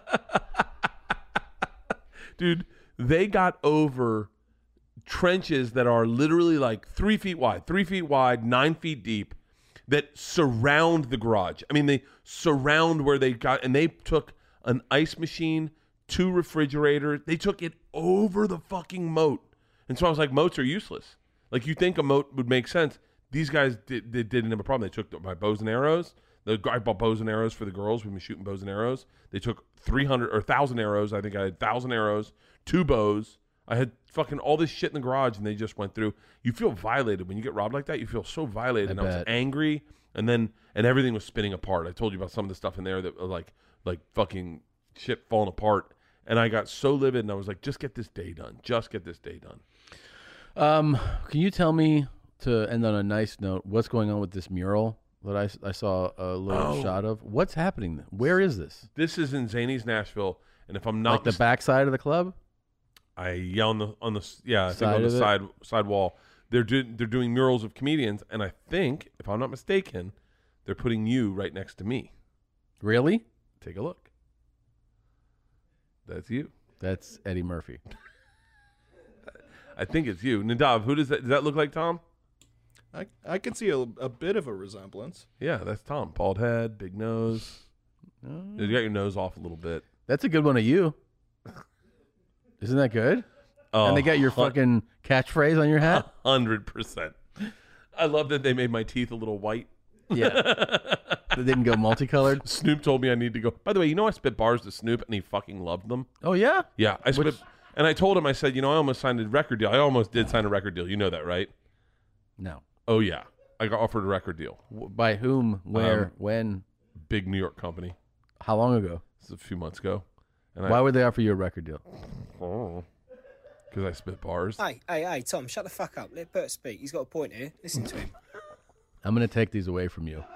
Dude, they got over trenches that are literally like three feet wide, three feet wide, nine feet deep, that surround the garage. I mean, they surround where they got, and they took an ice machine, two refrigerators. They took it over the fucking moat. And so I was like, moats are useless. Like, you think a moat would make sense. These guys did, they didn't have a problem. They took the, my bows and arrows. The guy bought bows and arrows for the girls. We've been shooting bows and arrows. They took three hundred or one thousand arrows. I think I had one thousand arrows, two bows. I had fucking all this shit in the garage, and they just went through. You feel violated when you get robbed like that. You feel so violated. I and I was bet. angry, and then and everything was spinning apart. I told you about some of the stuff in there that was like like fucking shit falling apart. And I got so livid, and I was like, just get this day done. Just get this day done. Um, can you tell me, to end on a nice note, what's going on with this mural that I, I saw a little Oh. shot of? What's happening? Where is this? This is in Zany's Nashville, and if I'm not Like the mis- backside of the club? I yeah on the on the yeah I think Side on the of it? side side wall they're do, they're doing murals of comedians, and I think if I'm not mistaken, they're putting you right next to me. Really? Take a look. That's you. That's Eddie Murphy. I think it's you. Nadav, who does that, does that look like, Tom? I, I can see a, a bit of a resemblance. Yeah, that's Tom. Bald head, big nose. Oh. You got your nose off a little bit. That's a good one of you. Isn't that good? Oh, and they got your fucking catchphrase on your hat? one hundred percent. I love that they made my teeth a little white. Yeah. They didn't go multicolored? Snoop told me I need to go. By the way, you know I spit bars to Snoop and he fucking loved them. Oh, yeah? Yeah. I spit. Which- And I told him, I said, you know, I almost signed a record deal. I almost did sign a record deal. You know that, right? No. Oh, yeah. I got offered a record deal. By whom? Where? Um, when? Big New York company. How long ago? This is a few months ago. And Why I, would they offer you a record deal? Oh, because I spit bars. Hey, hey, hey, Tom, shut the fuck up. Let Bert speak. He's got a point here. Listen to him. I'm going to take these away from you.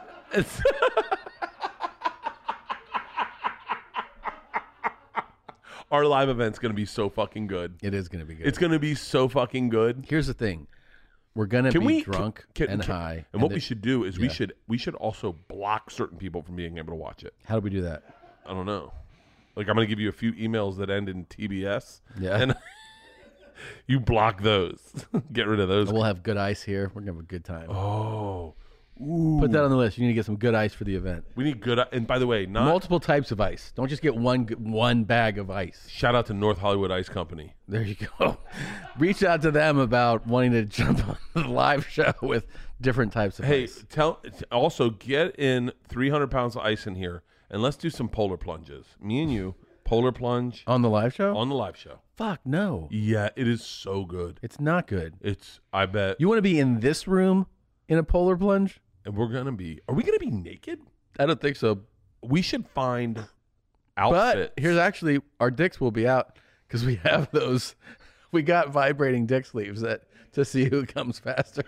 Our live event's going to be so fucking good. It is going to be good. It's going to be so fucking good. Here's the thing. We're going to be we, drunk can, and can, high. And, and what the, we should do is yeah. we should we should also block certain people from being able to watch it. How do we do that? I don't know. Like, I'm going to give you a few emails that end in T B S. Yeah. And you block those. Get rid of those. We'll have good ice here. We're going to have a good time. Oh. Ooh. Put that on the list. You need to get some good ice for the event. We need good. And by the way, not multiple types of ice. Don't just get one one bag of ice. Shout out to North Hollywood Ice Company. There you go. Reach out to them about wanting to jump on the live show with different types of hey, ice. Hey, tell also get in three hundred pounds of ice in here, and let's do some polar plunges. Me and you, polar plunge on the live show. On the live show. Fuck no. Yeah, it is so good. It's not good. It's. I bet you want to be in this room in a polar plunge. And we're gonna be. Are we gonna be naked? I don't think so. We should find outfits. But here's actually our dicks will be out because we have those. We got vibrating dick sleeves that to see who comes faster.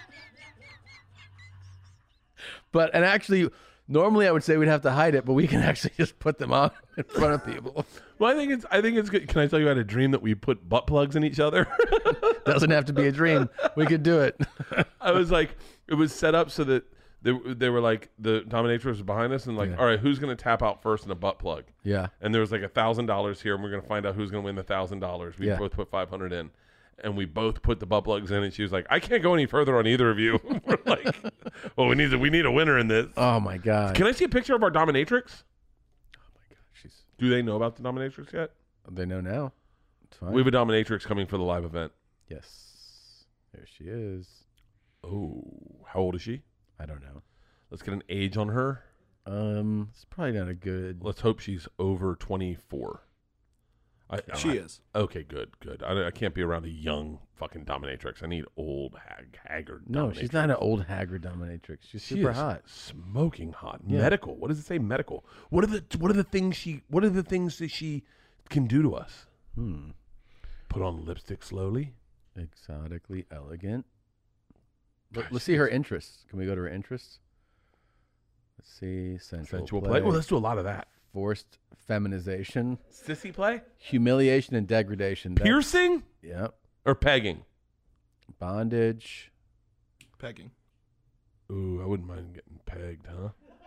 But and actually, normally I would say we'd have to hide it, but we can actually just put them on in front of people. Well, I think it's. I think it's good. Can I tell you I had a dream that we put butt plugs in each other? Doesn't have to be a dream. We could do it. I was like, it was set up so that they, they were like, the dominatrix was behind us and like, Yeah. all right, who's going to tap out first in a butt plug? Yeah. And there was like a thousand dollars here, and we're going to find out who's going to win the thousand dollars. We Yeah. both put five hundred in, and we both put the butt plugs in. And she was like, I can't go any further on either of you. We're like, well, we need to, we need a winner in this. Oh my god! Can I see a picture of our dominatrix? Oh my god, she's. Do they know about the dominatrix yet? They know now. It's fine. We have a dominatrix coming for the live event. Yes, there she is. Oh, how old is she? I don't know. Let's get an age on her. Um, it's probably not a good. Let's hope she's over twenty-four. I, She I, is. Okay, good, good. I, I can't be around a young fucking dominatrix. I need old, hag, haggard. No, dominatrix. she's not an old haggard dominatrix. She's She super is hot. smoking hot. Yeah. Medical. What does it say? Medical. What are the What are the things she? What are the things that she can do to us? Hmm. Put on lipstick slowly. Exotically elegant. Let, let's see her interests. Can we go to her interests? Let's see. Sensual, Sensual play. play. Well, let's do a lot of that. Forced feminization. Sissy play. Humiliation and degradation. That's- Piercing. Yep. Or pegging. Bondage. Pegging. Ooh, I wouldn't mind getting pegged, huh?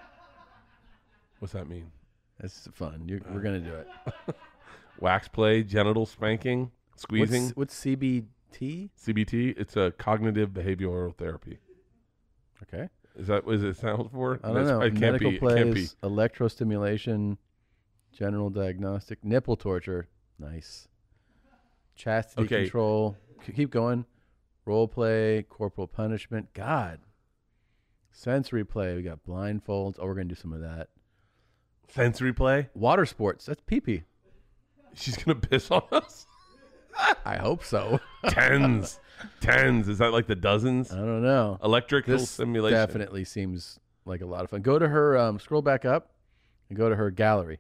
What's that mean? That's fun. You're, we're gonna do it. Wax play, genital spanking, squeezing. What's, what's C B T? C B T. It's a cognitive behavioral therapy. Okay. Is that what it sounds for? I don't That's, know. It can't Medical be. plays, It can't be. electrostimulation, general diagnostic, nipple torture. Nice. Chastity Okay. control. C- Keep going. Role play, corporal punishment. God. Sensory play. We got blindfolds. Oh, we're gonna do some of that. Sensory play. Water sports. That's pee pee. She's gonna piss on us. I hope so. Tens, tens. Is that like the dozens? I don't know. Electrical This simulation. definitely seems like a lot of fun. Go to her. Um, scroll back up, and go to her gallery.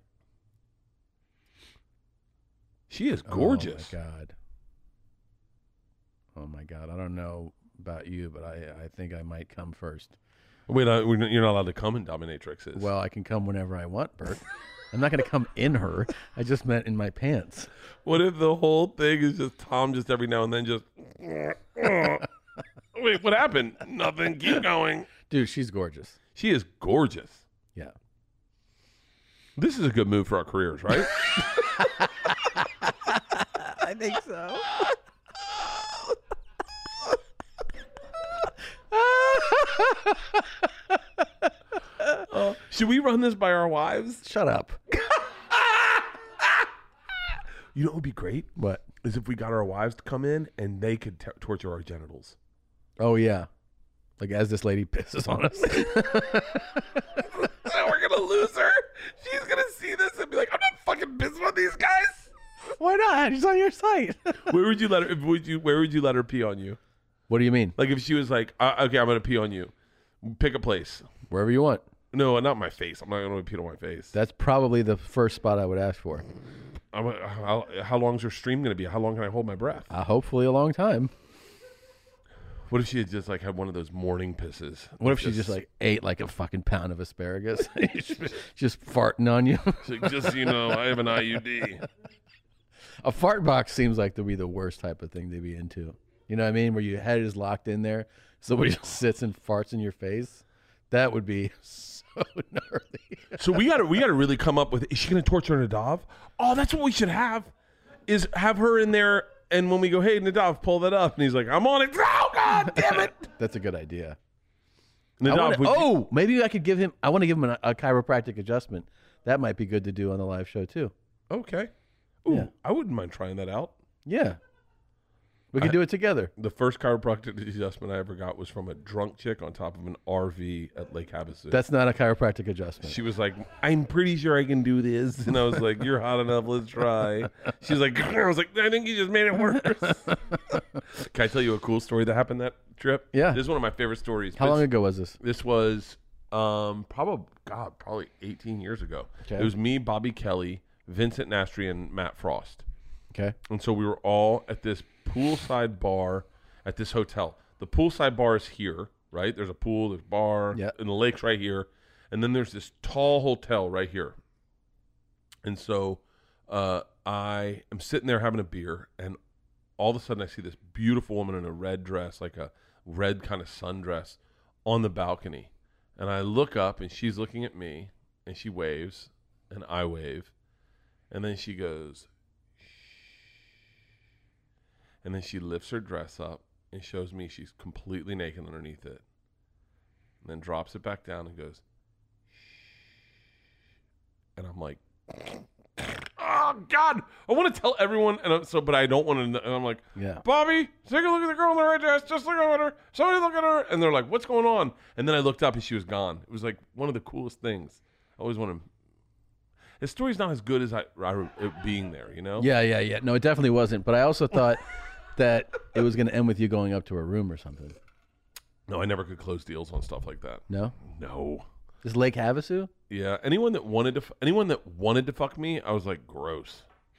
She is gorgeous. Oh my god. Oh my god. I don't know about you, but I I think I might come first. Wait, uh, we're not- you're not allowed to come in dominatrixes. Well, I can come whenever I want, Bert. I'm not going to come in her. I just meant in my pants. What if the whole thing is just Tom just every now and then just wait, what happened? Nothing. Keep going. Dude, she's gorgeous. She is gorgeous. Yeah. This is a good move for our careers, right? I think so. uh, should we run this by our wives? Shut up. You know what would be great? What? Is if we got our wives to come in and they could t- torture our genitals. Oh, yeah. Like as this lady pisses on us. We're going to lose her. She's going to see this and be like, I'm not fucking pissing on these guys. Why not? She's on your site. Where would you let her? If would you? Where would you let her pee on you? What do you mean? Like if she was like, uh, okay, I'm gonna pee on you. Pick a place. Wherever you want. No, not my face. I'm not gonna pee on my face. That's probably the first spot I would ask for. I'm, how, how long is your stream gonna be? How long can I hold my breath? Uh, hopefully a long time. What if she had just like had one of those morning pisses? What if she just like ate like a fucking pound of asparagus? Just farting on you. Like, just so you know, I have an I U D. A fart box seems like to be the worst type of thing to be into. You know what I mean? Where your head is locked in there, somebody just sits and farts in your face. That would be so gnarly. So we gotta we gotta really come up with. Is she gonna torture Nadav? Oh, that's what we should have. Is have her in there, and when we go, hey Nadav, pull that up, and he's like, I'm on it. Oh God damn it! That's a good idea. Nadav, wanna, would oh, you, maybe I could give him. I want to give him a, a chiropractic adjustment. That might be good to do on the live show too. Okay. Ooh, Yeah. I wouldn't mind trying that out. Yeah. We could I- do it together. The first chiropractic adjustment I ever got was from a drunk chick on top of an R V at Lake Havasu. That's not a chiropractic adjustment. She was like, I'm pretty sure I can do this. And I was like, you're hot enough. Let's try. She was like, I was like, I think you just made it worse. Can I tell you a cool story that happened that trip? Yeah. This is one of my favorite stories. How This- long ago was this? This was um, probably, God, probably eighteen years ago. Okay. It was me, Bobby Kelly, Vincent Nastri, and Matt Frost. Okay. And so we were all at this poolside bar at this hotel. The poolside bar is here, right? There's a pool, there's a bar, Yeah. and the lake's right here. And then there's this tall hotel right here. And so uh, I am sitting there having a beer, and all of a sudden I see this beautiful woman in a red dress, like a red kind of sundress, on the balcony. And I look up, and she's looking at me, and she waves, and I wave. And then she goes, and then she lifts her dress up and shows me she's completely naked underneath it. And then drops it back down and goes, and I'm like, oh God, I want to tell everyone, and I'm, so, but I don't want to. And I'm like, Yeah. Bobby, take a look at the girl in the red dress. Just look at her. Somebody look at her. And they're like, what's going on? And then I looked up and she was gone. It was like one of the coolest things. I always want to. His story's not as good as I, I it being there, you know? Yeah, yeah, yeah. No, it definitely wasn't. But I also thought that it was going to end with you going up to her room or something. No, I never could close deals on stuff like that. No? No. Is Lake Havasu? Yeah. Anyone that wanted to, f- anyone that wanted to fuck me, I was like, gross.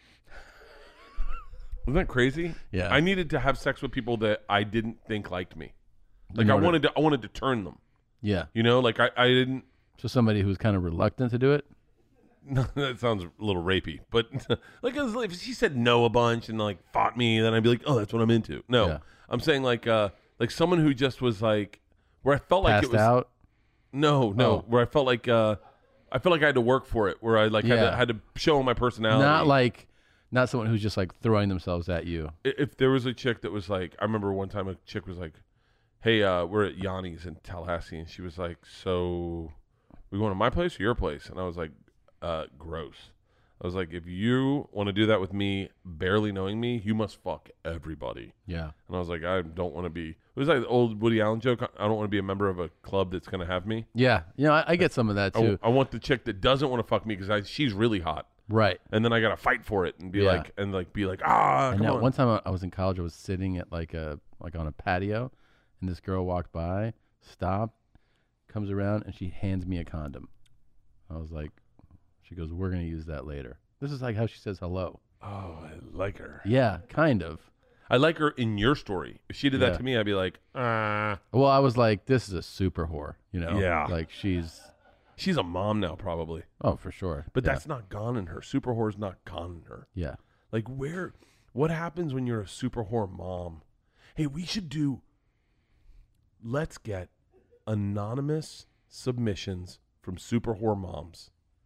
Wasn't that crazy? Yeah. I needed to have sex with people that I didn't think liked me. Like You I wanted- wanted to, I wanted to turn them. Yeah. You know, like I, I didn't. So somebody who's kind of reluctant to do it? No, that sounds a little rapey, but like if she said no a bunch and like fought me, then I'd be like, oh, that's what I'm into. No, Yeah. I'm saying like, uh, like someone who just was like, where I felt like Passed it was out? No, no, Oh. where I felt like, uh, I felt like I had to work for it. Where I like had, Yeah. to, had to show my personality. Not like, not someone who's just like throwing themselves at you. I- if there was a chick that was like, I remember one time a chick was like, hey, uh, we're at Yanni's in Tallahassee, and she was like, so we going to my place or your place? And I was like, uh, gross. I was like, if you want to do that with me, barely knowing me, you must fuck everybody. Yeah. And I was like, I don't want to be. It was like the old Woody Allen joke. I don't want to be a member of a club that's going to have me. Yeah. You know, I, I get some of that I, too. I want the chick that doesn't want to fuck me because she's really hot. Right. And then I got to fight for it and be Yeah. like, and like be like, ah, And come now, on. one time I- I was in college, I was sitting at like a like on a patio, and this girl walked by, stopped, comes around, and she hands me a condom. I was like, she goes, "We're gonna use that later." This is like how she says hello. Oh, I like her. Yeah, kind of. I like her in your story. If she did Yeah. that to me, I'd be like, ah. Well, I was like, this is a super whore, you know? Yeah. Like she's She's a mom now, probably. Oh, for sure. But Yeah. that's not gone in her. Super whore's not gone in her. Yeah. Like where, what happens when you're a super whore mom? Hey, we should do, let's get anonymous submissions from super whore moms.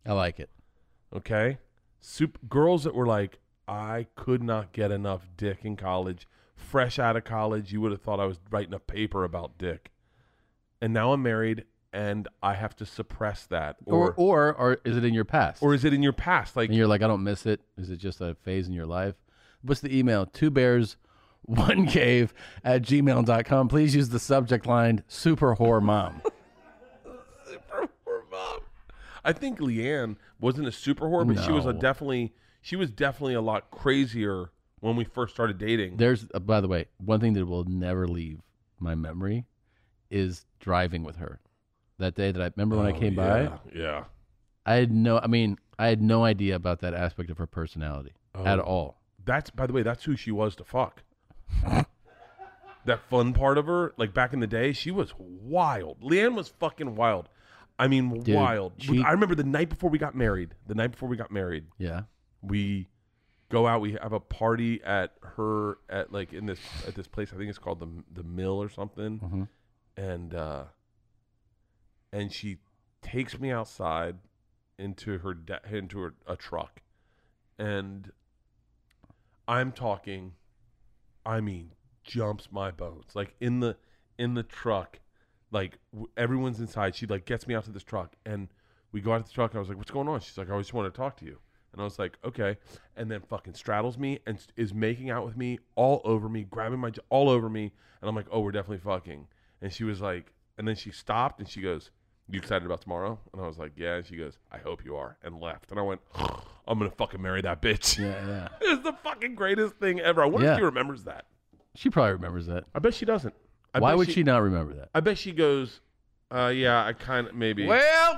I like it. Okay? Super, girls that were like, I could not get enough dick in college. Fresh out of college, you would have thought I was writing a paper about dick. And now I'm married, and I have to suppress that. Or, or, or, or is it in your past? Or is it in your past? Like, and you're like, I don't miss it. Is it just a phase in your life? What's the email? Two bears, one cave at gmail dot com. Please use the subject line, Super Whore Mom. Super Whore Mom. I think Leanne wasn't a super whore, but No. she was a definitely, she was definitely a lot crazier when we first started dating. There's, uh, by the way, one thing that will never leave my memory is driving with her. That day that I remember when I Oh, came yeah, by. yeah. I had no, I mean, I had no idea about that aspect of her personality at Oh. all. That's, by the way, that's who she was to fuck. That fun part of her, like back in the day, she was wild. Leanne was fucking wild. I mean, Dude, wild. she- I remember the night before we got married. The night before we got married. Yeah. We go out. We have a party at her at like in this at this place. I think it's called the the Mill or something. Mhm. And uh, and she takes me outside into her de- into her, a truck, and I'm talking. I mean, jumps my bones. Like in the in the truck, like w- everyone's inside. She like gets me out to this truck, and we go out to the truck. And I was like, "What's going on?" She's like, "I just want to talk to you." And I was like, "Okay." And then fucking straddles me and s- is making out with me all over me, grabbing my j- all over me. And I'm like, "Oh, we're definitely fucking." And she was like, and then she stopped and she goes, "You excited about tomorrow?" And I was like, "Yeah." And she goes, "I hope you are," and left. And I went, "I'm gonna fucking marry that bitch." Yeah, yeah. It's the fucking greatest thing ever. I wonder Yeah. if she remembers that. She probably remembers that. I bet she doesn't. I Why bet would she, not remember that? I bet she goes, uh, "Yeah, I kind of maybe." Well,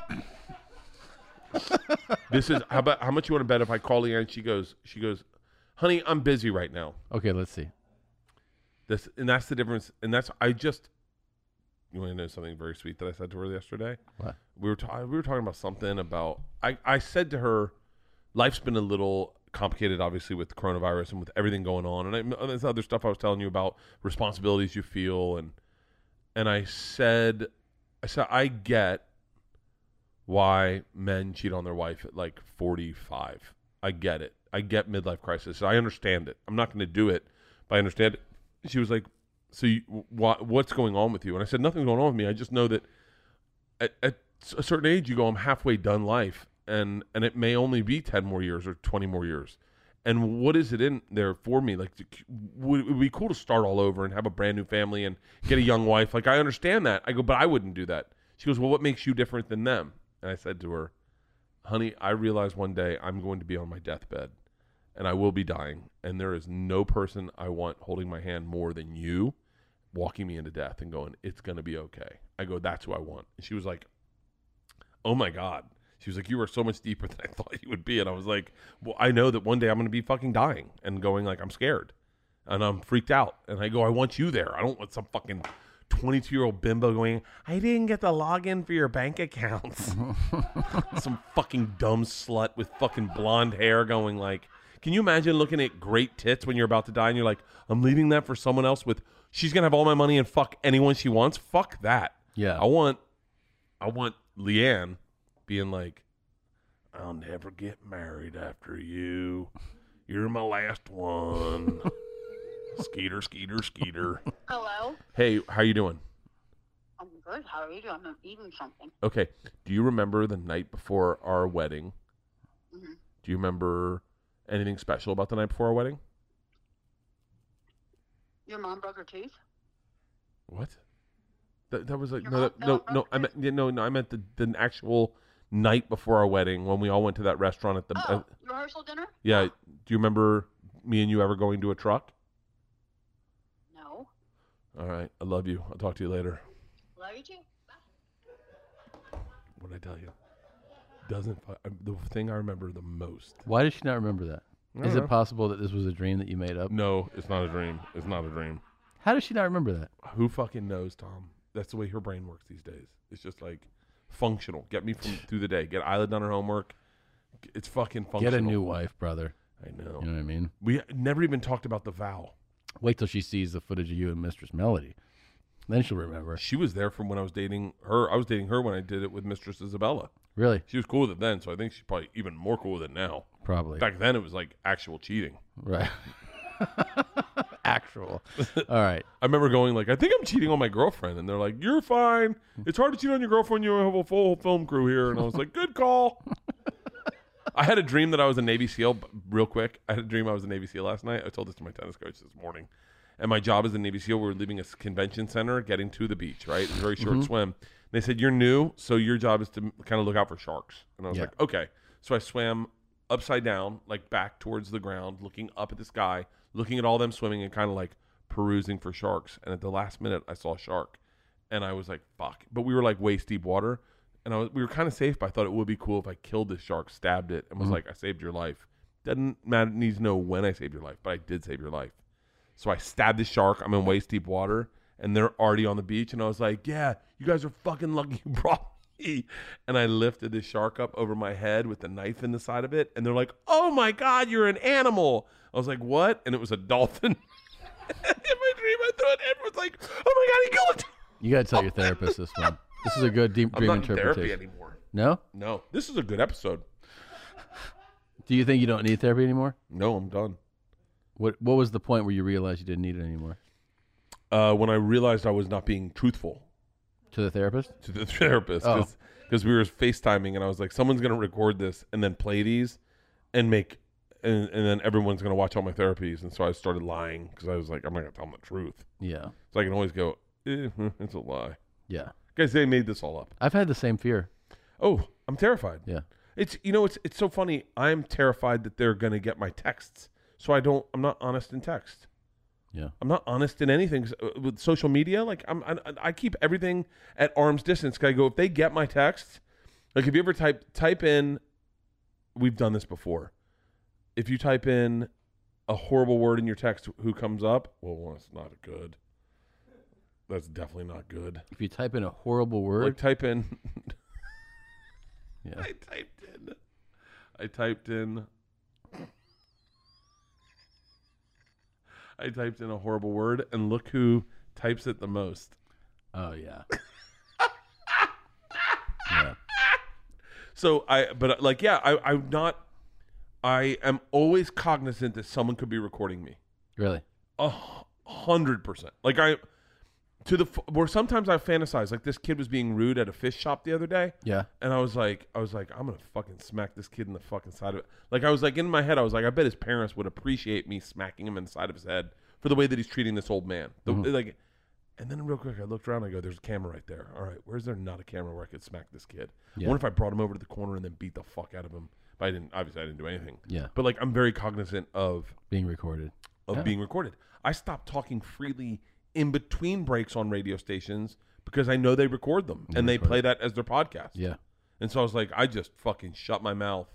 This is how about how much you want to bet if I call Leanne? She goes, she goes, "Honey, I'm busy right now." okay, let's see. This and that's the difference. And that's I just. You want to know something very sweet that I said to her yesterday? What? We were ta- we were talking about something about I I said to her, life's been a little complicated, obviously with coronavirus and with everything going on, and, I, and there's other stuff I was telling you about responsibilities you feel, and and I said, I said I get why men cheat on their wife at like forty-five. I get it. I get midlife crisis. I understand it. I'm not going to do it, but I understand it. She was like, "So you, wh- what's going on with you?" And I said, "Nothing's going on with me. I just know that at, at a certain age, you go, I'm halfway done life, and and it may only be ten more years or twenty more years. And what is it in there for me? Like, would it would be cool to start all over and have a brand new family and get a young wife. Like, I understand that." I go, "But I wouldn't do that." She goes, "Well, what makes you different than them?" And I said to her, "Honey, I realize one day I'm going to be on my deathbed, and I will be dying, and there is no person I want holding my hand more than you, walking me into death and going, it's going to be okay." I go, "That's who I want." And she was like, "Oh my God." She was like, "You are so much deeper than I thought you would be." And I was like, "Well, I know that one day I'm going to be fucking dying and going like, I'm scared and I'm freaked out." And I go, "I want you there. I don't want some fucking twenty-two-year-old bimbo going, I didn't get the login for your bank accounts." Some fucking dumb slut with fucking blonde hair going like, can you imagine looking at great tits when you're about to die and you're like, I'm leaving that for someone else with, she's going to have all my money and fuck anyone she wants? Fuck that. Yeah. I want, I want Leanne being like, I'll never get married after you. You're my last one. Skeeter, Skeeter, Skeeter. Hello. Hey, how you doing? I'm good. How are you doing? I'm eating something. Okay. Do you remember the night before our wedding? Mm-hmm. Do you remember anything special about the night before our wedding? Your mom broke her tooth? What? That, that was like Your no, mom that, no, fell no. I meant yeah, no, no. I meant the, the actual night before our wedding when we all went to that restaurant at the. Oh, uh, rehearsal dinner? yeah. Do you remember me and you ever going to a truck? No. All right. I love you. I'll talk to you later. Love you too. What did I tell you? Doesn't fu- the thing I remember the most. Why does she not remember that? I Is don't it know. possible that this was a dream that you made up? No, it's not a dream. It's not a dream. How does she not remember that? Who fucking knows, Tom? That's the way her brain works these days. It's just like functional. Get me from through the day. Get Isla done her homework. It's fucking functional. Get a new wife, brother. I know. You know what I mean? We never even talked about the vow. Wait till she sees the footage of you and Mistress Melody. Then she'll remember. She was there from when I was dating her. I was dating her when I did it with Mistress Isabella. Really? She was cool with it then, so I think she's probably even more cool with it now. Probably. Back then, it was like actual cheating. Right. Actual. All right. I remember going like, I think I'm cheating on my girlfriend. And they're like, you're fine. It's hard to cheat on your girlfriend. You have a full film crew here. And I was like, good call. I had a dream that I was a Navy SEAL. But real quick, I had a dream I was a Navy SEAL last night. I told this to my tennis coach this morning. And my job as a Navy SEAL, we were leaving a convention center, getting to the beach, right? It was a very short Mm-hmm. swim. They said, you're new, so your job is to kind of look out for sharks. And I was Yeah. like, okay. So I swam upside down, like back towards the ground, looking up at the sky, looking at all them swimming and kind of like perusing for sharks. And at the last minute, I saw a shark. And I was like, fuck. But we were like waist deep water. And I was, we were kind of safe, but I thought it would be cool if I killed this shark, stabbed it, and was Mhm. like, I saved your life. Doesn't matter, need to know when I saved your life, but I did save your life. So I stabbed the shark. I'm in waist deep water, and they're already on the beach. And I was like, yeah, you guys are fucking lucky you brought me. And I lifted the shark up over my head with the knife in the side of it. And they're like, oh, my God, you're an animal. I was like, what? And it was a dolphin. In my dream, I thought everyone's like, oh, my God, he killed it. You got to tell your therapist this one. This is a good deep I'm dream not in interpretation. therapy anymore. No? No. This is a good episode. Do you think you don't need therapy anymore? No, I'm done. What What was the point where you realized you didn't need it anymore? Uh, when I realized I was not being truthful. To the therapist? To the therapist. Oh. Because we were FaceTiming, and I was like, someone's going to record this and then play these and make, and, and then everyone's going to watch all my therapies. And so I started lying because I was like, I'm not going to tell them the truth. Yeah. So I can always go, eh, it's a lie. Yeah. Guys, they made this all up. I've had the same fear. Oh, I'm terrified. Yeah. It's, you know, it's it's so funny. I'm terrified that they're going to get my texts. So I don't, I'm not honest in text. Yeah. I'm not honest in anything with social media. Like I'm, I, I keep everything at arm's distance. Cause I go, if they get my text, like if you ever type, type in, we've done this before. If you type in a horrible word in your text, who comes up? Well, that's not good. That's definitely not good. If you type in a horrible word. Like type in. Yeah. I typed in. I typed in. I typed in a horrible word, and look who types it the most. Oh yeah. Yeah. So I, but like, yeah, I, I'm not. I am always cognizant that someone could be recording me. Really? A hundred percent. Like I, to the where sometimes I fantasize like this kid was being rude at a fish shop the other day. Yeah. And I was like, I was like, I'm gonna fucking smack this kid in the fucking side of it. Like I was like in my head, I was like, I bet his parents would appreciate me smacking him in the side of his head for the way that he's treating this old man. The, Mhm. Like, and then real quick, I looked around. I go, there's a camera right there. All right, where's there not a camera where I could smack this kid? Yeah. I wonder if I brought him over to the corner and then beat the fuck out of him. But I didn't. Obviously, I didn't do anything. Yeah. But like, I'm very cognizant of being recorded. Of Yeah. being recorded. I stopped talking freely in between breaks on radio stations because I know they record them They and they record play it. that as their podcast. Yeah. And so I was like, I just fucking shut my mouth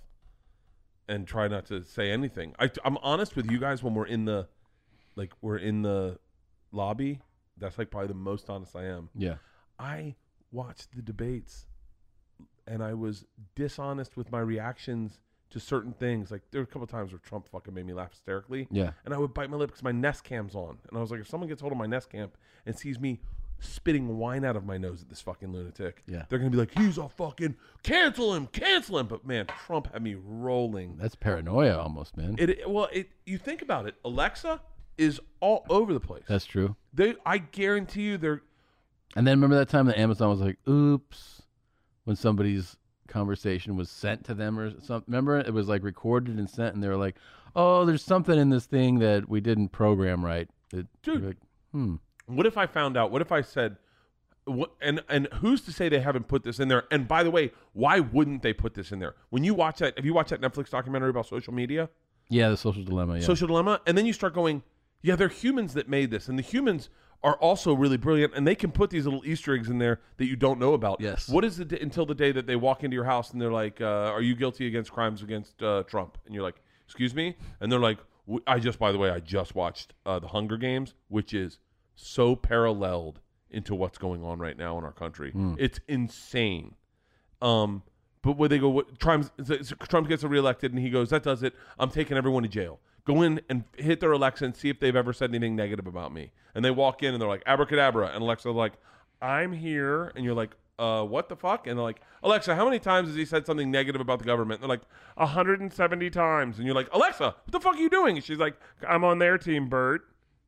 and try not to say anything. I, I'm honest with you guys when we're in the, like we're in the lobby. That's like probably the most honest I am. Yeah. I watched the debates and I was dishonest with my reactions to certain things. Like there were a couple of times where Trump fucking made me laugh hysterically. Yeah. And I would bite my lip because my Nest Cam's on. And I was like, if someone gets hold of my Nest Cam and sees me spitting wine out of my nose at this fucking lunatic, Yeah. they're going to be like, he's a fucking, cancel him, cancel him. But man, Trump had me rolling. That's paranoia almost, man. It Well, it you think about it. Alexa is all over the place. That's true. They, I guarantee you they're, And then remember that time that Amazon was like, oops, when somebody's conversation was sent to them or something. Remember, it was like recorded and sent, and they were like, "Oh, there's something in this thing that we didn't program right." It, Dude, like, hmm. What if I found out? What if I said, what? And and who's to say they haven't put this in there? And by the way, why wouldn't they put this in there? When you watch that, have you watched that Netflix documentary about social media? Yeah, the social dilemma. Yeah. Social dilemma, and then you start going, yeah, they're humans that made this, and the humans are also really brilliant, and they can put these little Easter eggs in there that you don't know about. Yes. What is it until the day that they walk into your house and they're like, uh, "Are you guilty against crimes against uh, Trump?" And you're like, "Excuse me," and they're like, "I just, by the way, I just watched uh, the Hunger Games, which is so paralleled into what's going on right now in our country. Mm. It's insane." Um, but where they go, what, Trump, Trump gets reelected, and he goes, "That does it. I'm taking everyone to jail." go in and hit their Alexa and see if they've ever said anything negative about me. And they walk in and they're like, abracadabra. And Alexa's like, I'm here. And you're like, uh, what the fuck? And they're like, Alexa, how many times has he said something negative about the government? And they're like, one hundred seventy times. And you're like, Alexa, what the fuck are you doing? And she's like, I'm on their team, Bert.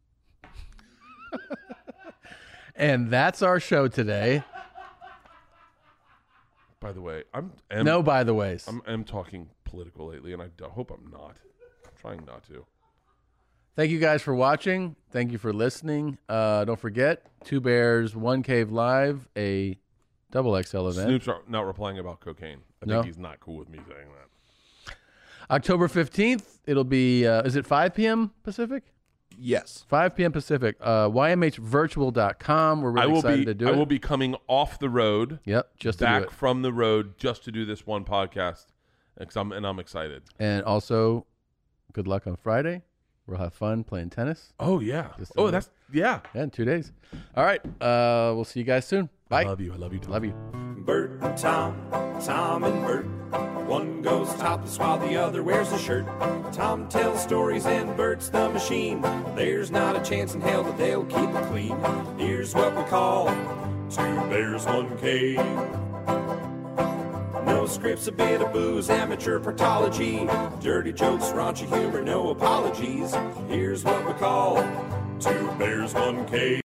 And that's our show today. By the way, I'm... Am, no by the ways. I'm, I'm talking political lately, and I d- hope I'm not. I'm trying not to. Thank you guys for watching. Thank you for listening. Uh, don't forget, Two Bears, One Cave Live, a double X L event. Snoop's not replying about cocaine. I No. think he's not cool with me saying that. October fifteenth, it'll be, uh, is it five p.m. Pacific? Yes. five p.m. Pacific. Uh, Y M H virtual dot com. We're really I will excited be, to do I it. will be coming off the road. Yep, just to do back it. from the road just to do this one podcast. And I'm, and I'm excited. And also, good luck on Friday. We'll have fun playing tennis. Oh, yeah. Just Oh, a- that's, yeah. Yeah, in two days. All right. Uh, we'll see you guys soon. Bye. I love you. I love you. Tom. Love you. Bert and Tom, Tom and Bert. One goes topless while the other wears a shirt. Tom tells stories and Bert's the machine. There's not a chance in hell that they'll keep it clean. Here's what we call Two Bears, One Cave. No scripts, a bit of booze, amateur partology. Dirty jokes, raunchy humor, no apologies. Here's what we call Two Bears, One Cave.